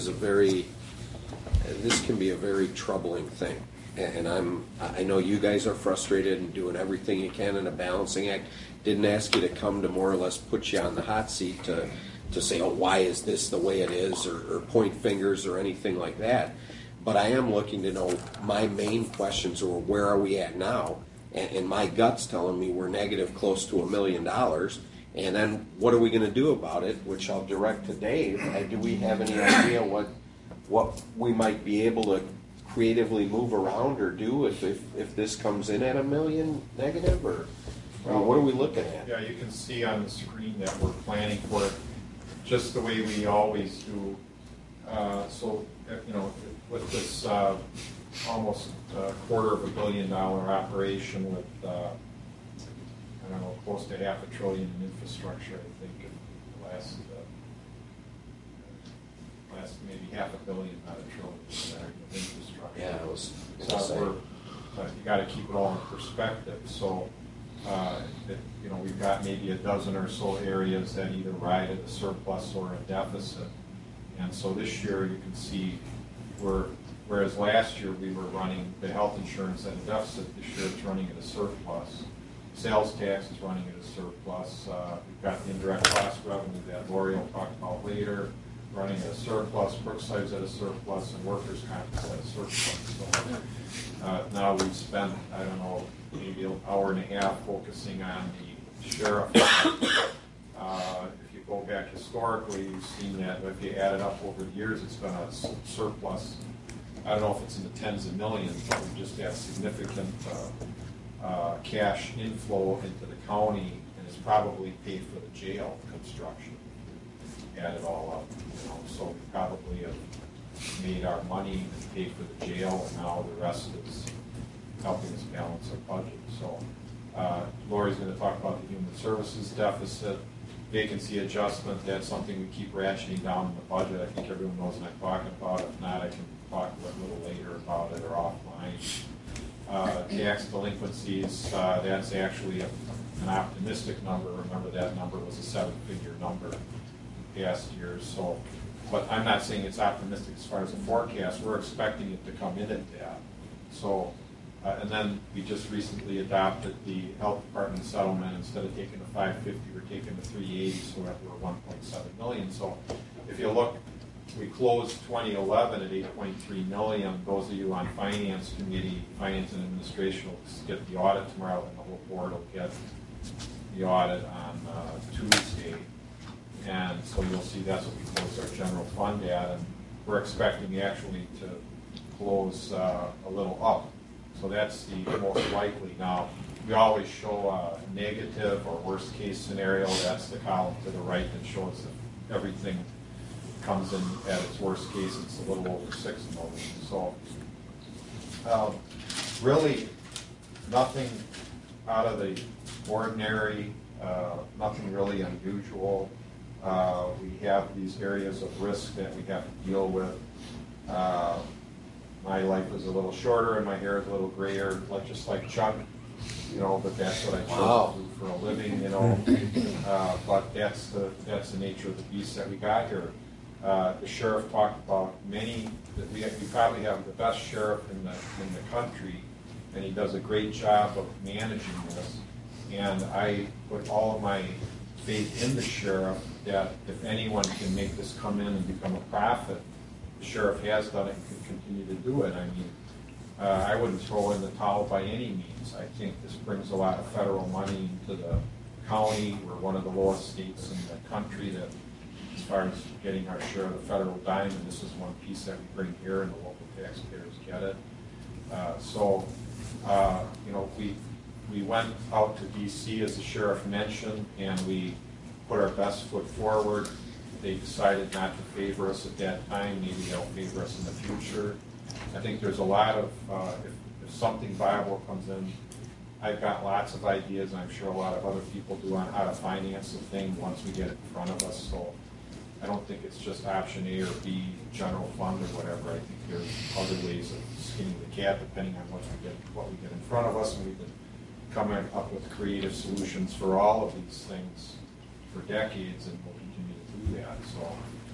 can be a very troubling thing. And I know you guys are frustrated and doing everything you can in a balancing act. Didn't ask you to come to more or less put you on the hot seat to say, oh, why is this the way it is, or point fingers or anything like that. But I am looking to know my main questions are where are we at now? And my gut's telling me we're negative close to $1 million. And then what are we going to do about it, which I'll direct to Dave. Do we have any idea what we might be able to creatively move around or do if this comes in at $1 million negative, or what are we looking at? Yeah, you can see on the screen that we're planning for it just the way we always do. With this almost $250 million operation with close to $500 billion in infrastructure, I think in the last maybe $500 million, not $1 trillion of infrastructure. Yeah, it was. You got to keep it all in perspective. So, we've got maybe a dozen or so areas that either ride at a surplus or a deficit. And so this year you can see whereas last year we were running the health insurance at a deficit, this year it's running at a surplus. Sales tax is running at a surplus. We've got the indirect cost revenue that Lori will talk about later, running at a surplus. Brookside's at a surplus, and workers' comp is at a surplus. So now we've spent, maybe an hour and a half focusing on the sheriff. If you go back historically, you've seen that if you add it up over the years, it's been a surplus. I don't know if it's in the tens of millions, but we just had significant cash inflow into the county, and it's probably paid for the jail construction. Add it all up, so we probably have made our money and paid for the jail, and now the rest is helping us balance our budget. So Lori's going to talk about the human services deficit, vacancy adjustment. That's something we keep ratcheting down in the budget. I think everyone knows what I'm talking about. If not, I can talk a little later about it or offline. Tax delinquencies, that's actually an optimistic number. Remember, that number was a 7-figure number in past years. So, but I'm not saying it's optimistic as far as the forecast. We're expecting it to come in at that. So, and then we just recently adopted the health department settlement. Instead of taking the $550, we're taking the $380, so we're $1.7 million. So, if you look, we closed 2011 at $8.3 million. Those of you on Finance Committee, Finance and Administration will get the audit tomorrow, and the whole board will get the audit on Tuesday. And so you'll see that's what we closed our general fund at, and we're expecting actually to close a little up. So that's the most likely. Now, we always show a negative or worst case scenario. That's the column to the right that shows that everything comes in at its worst case. It's a little over $6 million. So really nothing out of the ordinary, nothing really unusual. We have these areas of risk that we have to deal with. My life is a little shorter and my hair is a little grayer, just like Chuck, but that's what I chose to do for a living, but that's the nature of the beast that we got here. The sheriff talked about we probably have the best sheriff in the country, and he does a great job of managing this. And I put all of my faith in the sheriff that if anyone can make this come in and become a profit, the sheriff has done it and can continue to do it. I mean, I wouldn't throw in the towel by any means. I think this brings a lot of federal money into the county. We're one of the lowest states in the country that, as far as getting our share of the federal dime, and this is one piece that we bring here, and the local taxpayers get it. We went out to D.C., as the sheriff mentioned, and we put our best foot forward. They decided not to favor us at that time. Maybe they'll favor us in the future. I think there's a lot of, if something viable comes in, I've got lots of ideas, and I'm sure a lot of other people do, on how to finance the thing once we get it in front of us. So I don't think it's just option A or B, general fund or whatever. I think there's other ways of skinning the cat depending on what we get in front of us, and we've been coming up with creative solutions for all of these things for decades, and we'll continue to do that. So,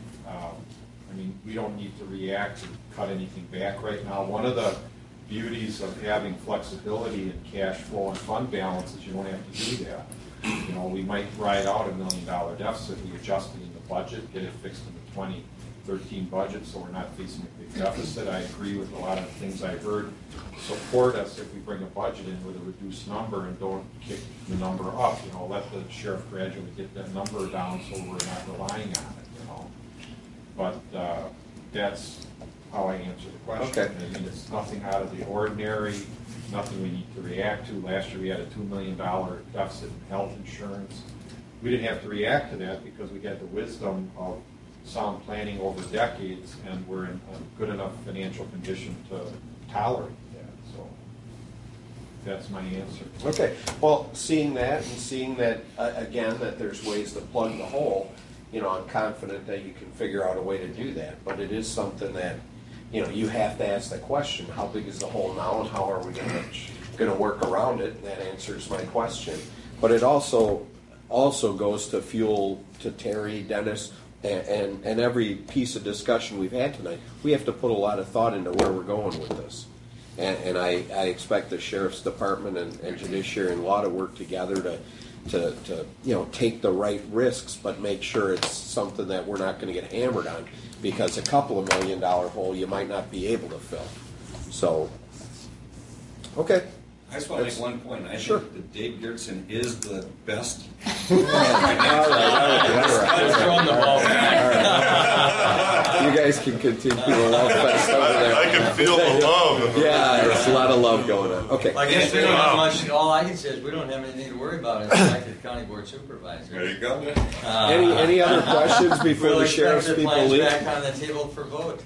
we don't need to react or cut anything back right now. One of the beauties of having flexibility in cash flow and fund balance is you don't have to do that. We might ride out $1 million deficit. We adjust it in the budget, get it fixed in the 2013 budget, so we're not facing a big deficit. I agree with a lot of the things I heard. Support us if we bring a budget in with a reduced number and don't kick the number up. Let the sheriff gradually get that number down so we're not relying on it. But that's how I answer the question. Okay. It's nothing out of the ordinary, nothing we need to react to. Last year we had a $2 million deficit in health insurance. We didn't have to react to that because we had the wisdom of sound planning over decades, and we're in a good enough financial condition to tolerate that. So that's my answer. Okay. Well, seeing that again, that there's ways to plug the hole, I'm confident that you can figure out a way to do that. But it is something that, you have to ask the question: how big is the hole now, and how are we going to work around it? And that answers my question. But it also goes to fuel to Terry, Dennis, and every piece of discussion we've had tonight. We have to put a lot of thought into where we're going with this. And I expect the Sheriff's Department and Judiciary and Law to work together to take the right risks, but make sure it's something that we're not going to get hammered on, because a couple of $1 million hole you might not be able to fill. So, okay. I just want to make one point. I think that Dave Gertson is the best. All right. You guys can continue the love fest over there. I can feel the love. Yeah, there's a lot of love going on. Okay. I guess we don't have much. All I can say is we don't have anything to worry about in the fact of the county board supervisor. There you go. Any other questions before the sheriff's people leave? Back on the table for vote.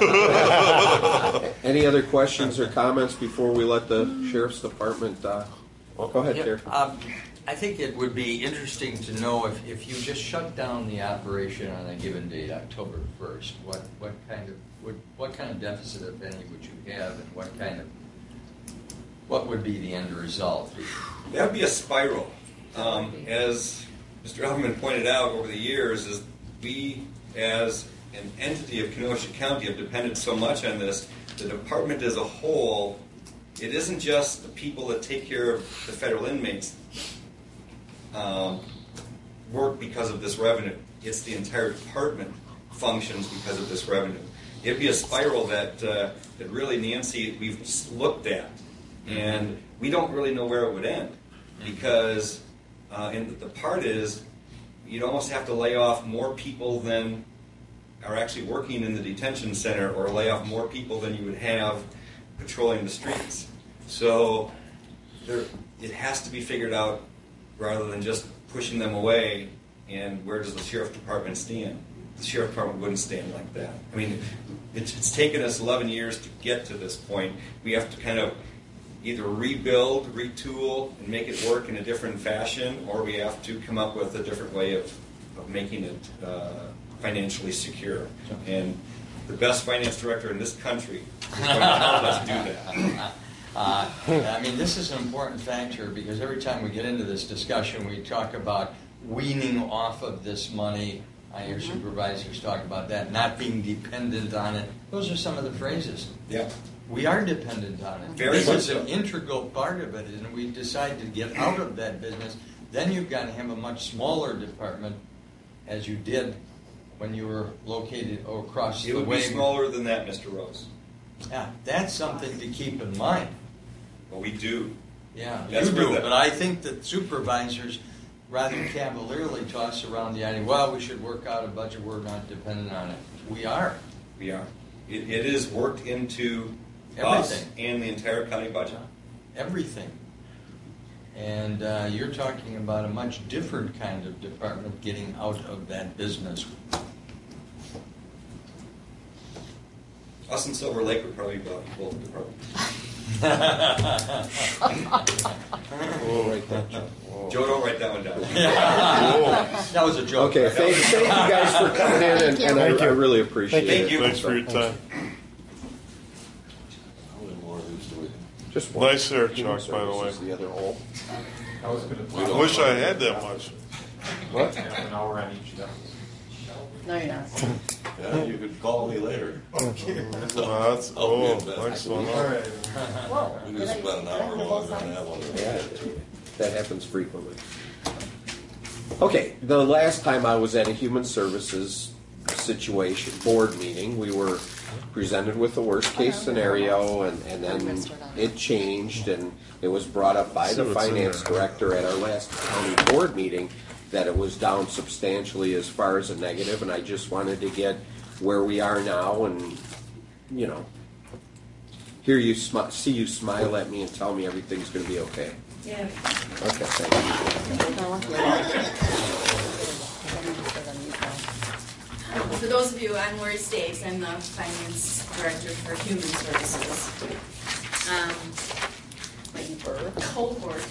Any other questions or comments before we let the sheriff's department? Go ahead, Terry. I think it would be interesting to know if you just shut down the operation on a given date, October 1st, what kind of deficit, if any, would you have, and what would be the end result? That would be a spiral. As Mr. Elderman pointed out over the years, is we, as an entity of Kenosha County, have depended so much on this. The department as a whole, it isn't just the people that take care of the federal inmates work because of this revenue. It's the entire department functions because of this revenue. It'd be a spiral that really, Nancy, we've looked at, and we don't really know where it would end, because and the part is you'd almost have to lay off more people than are actually working in the detention center, or lay off more people than you would have patrolling the streets. So it has to be figured out, rather than just pushing them away. And where does the sheriff department stand? The sheriff department wouldn't stand like that. I mean, it's taken us 11 years to get to this point. We have to kind of either rebuild, retool, and make it work in a different fashion, or we have to come up with a different way of making it financially secure. And the best finance director in this country is going to help us do that. I mean, this is an important factor, because every time we get into this discussion, we talk about weaning off of this money. I hear supervisors talk about that, not being dependent on it. Those are some of the phrases. Yeah. We are dependent on it. Very This much is so. an integral part of it, and we decide to get out of that business. Then you've got to have a much smaller department, as you did when you were located across It the would way. be smaller than that, Mr. Rose. Yeah, that's something to keep in mind. Well, we do. Yeah, That's you where do. the- But I think that supervisors rather cavalierly toss around the idea, well, we should work out a budget, we're not dependent on it. We are. We are. It is worked into us Everything. and the entire county budget. Everything. And you're talking about a much different kind of department getting out of that business. Us and Silver Lake would probably be both departments. We'll write that down. Joe, don't write that one down. That was a joke. Okay, thank you guys for coming in, and, Thank I you. really appreciate it. Thank you. Thanks for your time. How many more of these do we have? Just one. Nice hair, Human Chuck, by the way. Services, the other hole. I was gonna. I wish I had that much. What? Half an hour on each desk. No, you're not. Yeah, you could call me later. That's, I'll be in bed. thanks so much. Whoa. We just spent an hour longer on that one. Yeah, that happens frequently. Okay, the last time I was at a human services situation board meeting, we were presented with the worst case scenario, and then it changed, and it was brought up by the See what's in finance there. director at our last county board meeting that it was down substantially as far as a negative, and I just wanted to get where we are now and, you know, hear you, see you smile at me and tell me everything's going to be okay. Yeah. Okay, thank you. For those of you, I'm Lori Staves. I'm the Finance Director for Human Services. Waiting for a cohort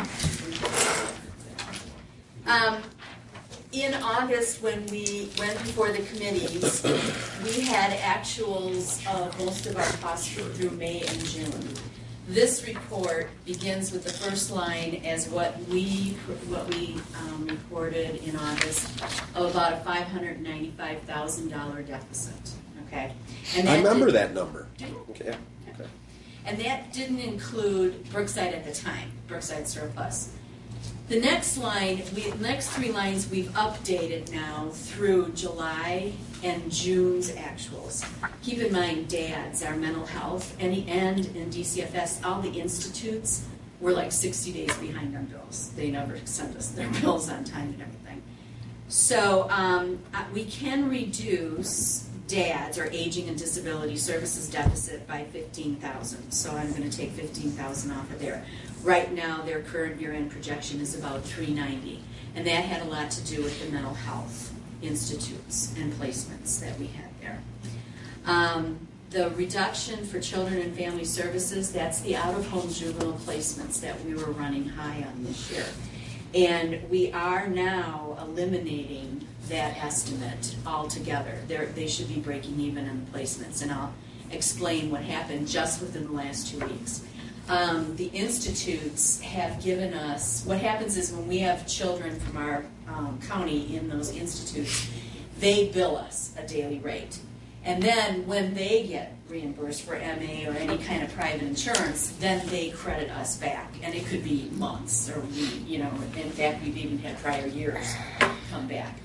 here. In August, when we went before the committees, we had actuals of most of our costs through May and June. This report begins with the first line as what we reported in August of about a $595,000 deficit. Okay, and I remember did- that number. Do you? Okay. Yeah. Okay. And that didn't include Brookside at the time, Brookside surplus. The next line, next three lines we've updated now through July and June's actuals. Keep in mind, DADS, our mental health, and in DCFS, all the institutes were like 60 days behind on bills. They never sent us their bills on time and everything. So we can reduce DADS, or Aging and Disability Services deficit, by $15,000. So I'm going to take $15,000 off of there. Right now, their current year-end projection is about $390, and that had a lot to do with the mental health institutes and placements that we had there. The reduction for children and family services, that's the out-of-home juvenile placements that we were running high on this year. And we are now eliminating that estimate altogether. They should be breaking even in the placements, and I'll explain what happened just within the last 2 weeks. The institutes have given us, what happens is when we have children from our county in those institutes, they bill us a daily rate. And then when they get reimbursed for MA or any kind of private insurance, then they credit us back. And it could be months, or in fact, we've even had prior years come back.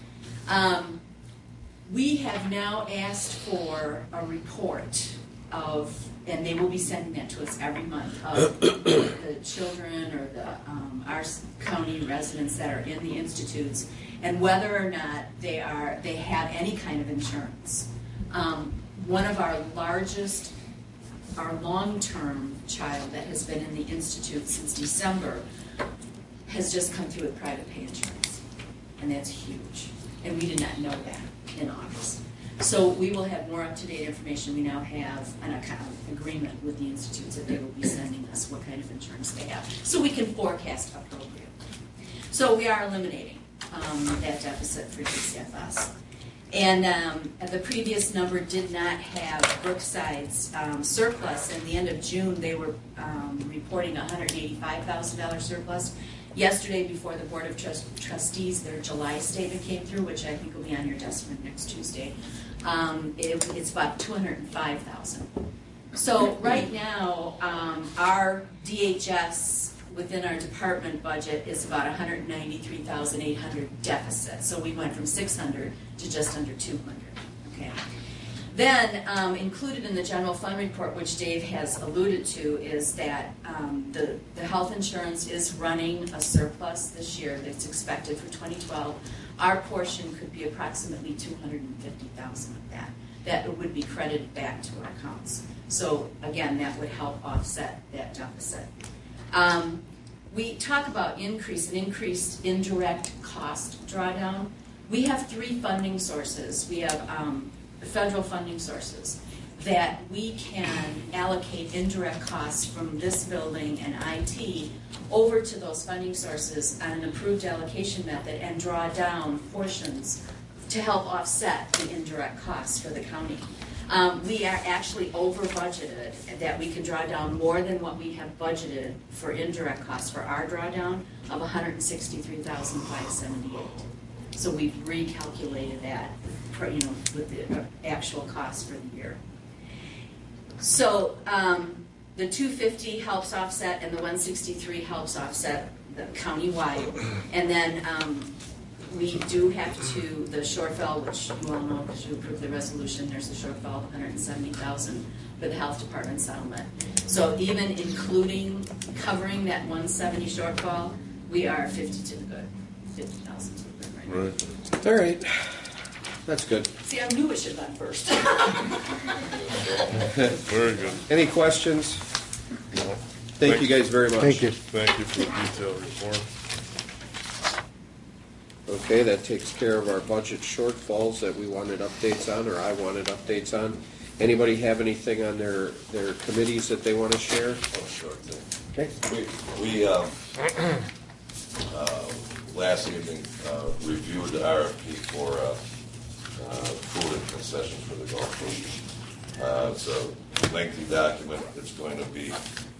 We have now asked for a report of, and they will be sending that to us every month, of the children or our county residents that are in the institutes, and whether or not they have any kind of insurance. One of our largest, our long-term child that has been in the institute since December has just come through with private pay insurance, and that's huge. And we did not know that in August. So we will have more up-to-date information. We now have an agreement with the institutes that they will be sending us what kind of insurance they have, so we can forecast appropriately. So we are eliminating that deficit for DCFS. And the previous number did not have Brookside's surplus. In the end of June, they were reporting $185,000 surplus. Yesterday, before the Board of Trustees, their July statement came through, which I think will be on your desk for next Tuesday. It's about $205,000. So right now, our DHS within our department budget is about 193,800 deficit. So we went from 600 to just under 200. Okay. Then included in the general fund report, which Dave has alluded to, is that the health insurance is running a surplus this year that's expected for 2012. Our portion could be approximately 250,000 of that. That would be credited back to our accounts. So again, that would help offset that deficit. We talk about increased indirect cost drawdown. We have 3 funding sources. We have federal funding sources that we can allocate indirect costs from this building and IT over to those funding sources on an approved allocation method and draw down portions to help offset the indirect costs for the county. We are actually over budgeted, that we can draw down more than what we have budgeted for indirect costs for our drawdown of $163,578. So we've recalculated that, with the actual cost for the year. So the 250 helps offset, and the 163 helps offset the countywide, and then we do have to, the shortfall, which you all know because you approved the resolution, there's a shortfall of 170,000 for the health department settlement. So even including covering that 170 shortfall, we are 50 to the good, 50,000 to the good right now. Right. All right. That's good. See, I knew it should have gone first. Very good. Any questions? No. Thank you guys very much. Thank you. Thank you for the detailed report. Okay, that takes care of our budget shortfalls that we wanted updates on, or I wanted updates on. Anybody have anything on their committees that they want to share? Oh, sure thing. Okay. We last evening reviewed the RFP for food and concessions for the golf course. It's a lengthy document. It's going to be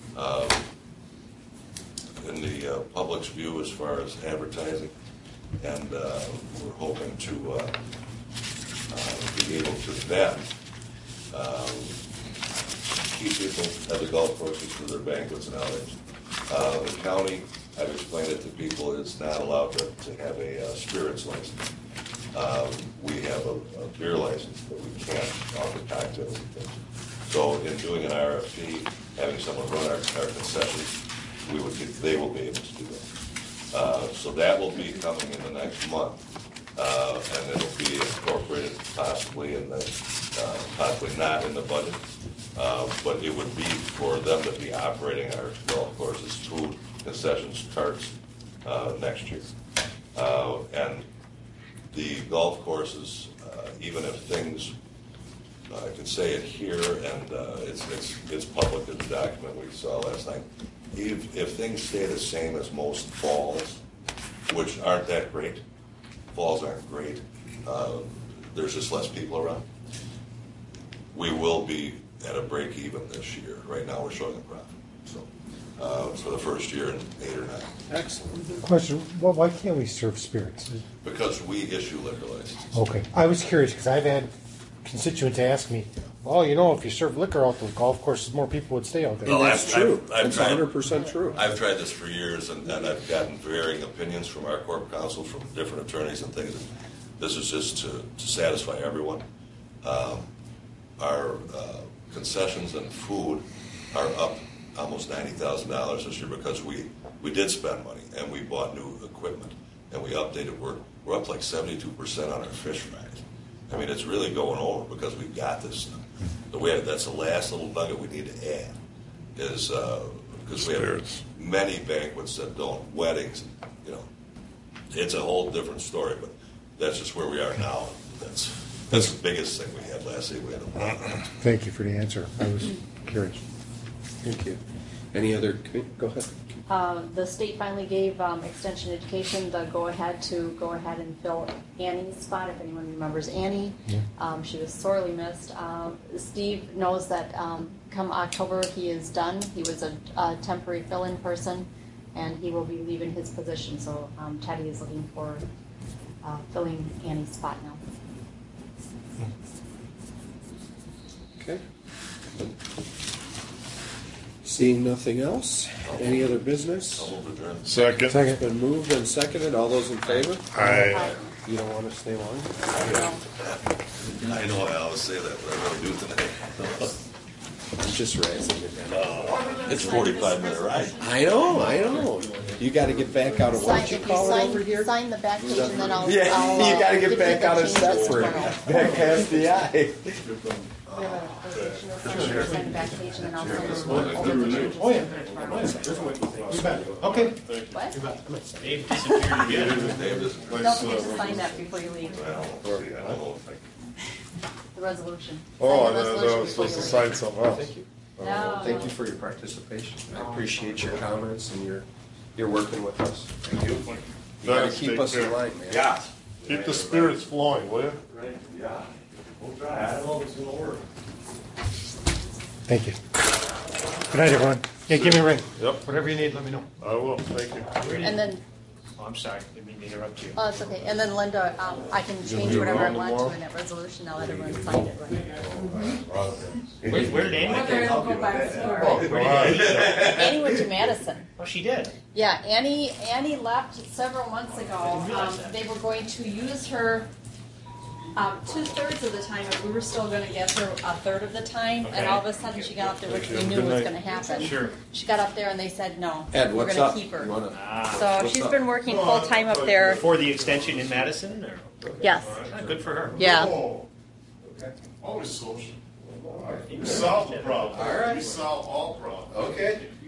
in the public's view as far as advertising, and we're hoping to be able to then keep people at the golf courses for their banquets and outings. The county, I've explained it to people, is not allowed to have a spirits license. We have a beer license, but we can't offer cocktails and things. So in doing an RFP, having someone run our concessions, they will be able to do that. So that will be coming in the next month, and it'll be incorporated possibly in the, possibly not in the budget, but it would be for them to be operating our golf courses, food, concessions, carts next year. And the golf courses, even if things, I can say it here, and it's public in the document we saw last night. If things stay the same as most falls, which aren't that great, falls aren't great, there's just less people around, we will be at a break even this year. Right now we're showing a profit. So for the first year in 8 or 9. Excellent. Question, well, why can't we serve spirits? Because we issue liquor licenses. Okay. I was curious because I've had constituents ask me, well, if you serve liquor out the golf courses, more people would stay out there. Well, That's true. I've That's tried, 100% true. I've tried this for years, and I've gotten varying opinions from our corp counsel, from different attorneys and things. This is just to satisfy everyone. Our concessions and food are up almost $90,000 this year because we did spend money and we bought new equipment and we updated. We're up like 72% on our fish fries. I mean, it's really going over because we've got this stuff. That's the last little nugget we need to add is because we have many banquets that don't, weddings, it's a whole different story, but that's just where we are now. That's the biggest thing we had last year. We had a lot. Thank you for the answer. I was curious. Thank you. Any other? Go ahead. The state finally gave Extension Education the go-ahead to go ahead and fill Annie's spot, if anyone remembers Annie. Yeah. She was sorely missed. Steve knows that come October he is done. He was a temporary fill-in person, and he will be leaving his position. So Teddy is looking for filling Annie's spot now. Okay. Seeing nothing else, any other business? Second. It's been moved and seconded. All those in favor? Aye. You don't want to stay long? I know I always say that, but I really do tonight. I'm just raising it down. It's 45-minute ride. I know. You got to get back out of what you call it over here? Sign the back page and then I'll. Yeah, I'll, you got to give get back the out of changes Setford, tomorrow. back past the eye. We have a rotation of sign, sign the back page and then I'll send them over the changes. Oh, yeah. tomorrow. You bet. Okay. What? You bet. Dave disappeared again. Don't forget to sign that before you leave. The resolution. Oh, Sign the I resolution was supposed to before you sign something else. Thank you. No. Thank you for your participation. I appreciate your comments and your working with us. Thank you. You got to Dennis, keep take us in care. line, man. Yeah. Keep the spirits flowing, will you? Yeah. We'll try. I don't know if it's gonna work. Thank you. Good night, everyone. Yeah, give me a ring. Yep. Whatever you need, let me know. I will, thank you. And then, Oh, I'm sorry, didn't mean to interrupt you. oh, it's okay. And then Linda, I can change be whatever I around want tomorrow? to in that resolution. I'll let everyone sign it right. Where did Annie Whether it'll go by floor. Annie went to Madison. Oh, she did. Yeah, Annie left several months ago. They were going to use her 2/3 of the time, and we were still going to get her a third of the time. Okay. And all of a sudden, she got up there, which Thank we you. knew Good was night. going to happen. Sure. She got up there, and they said no. Ed, we're what's going up? to keep her. You wanna- So What's she's up? been working full time up there. For the extension in Madison? Or? Yes. Ah, good for her. Yeah. Always social. You solve the problem. All right. You solve all problems. Okay.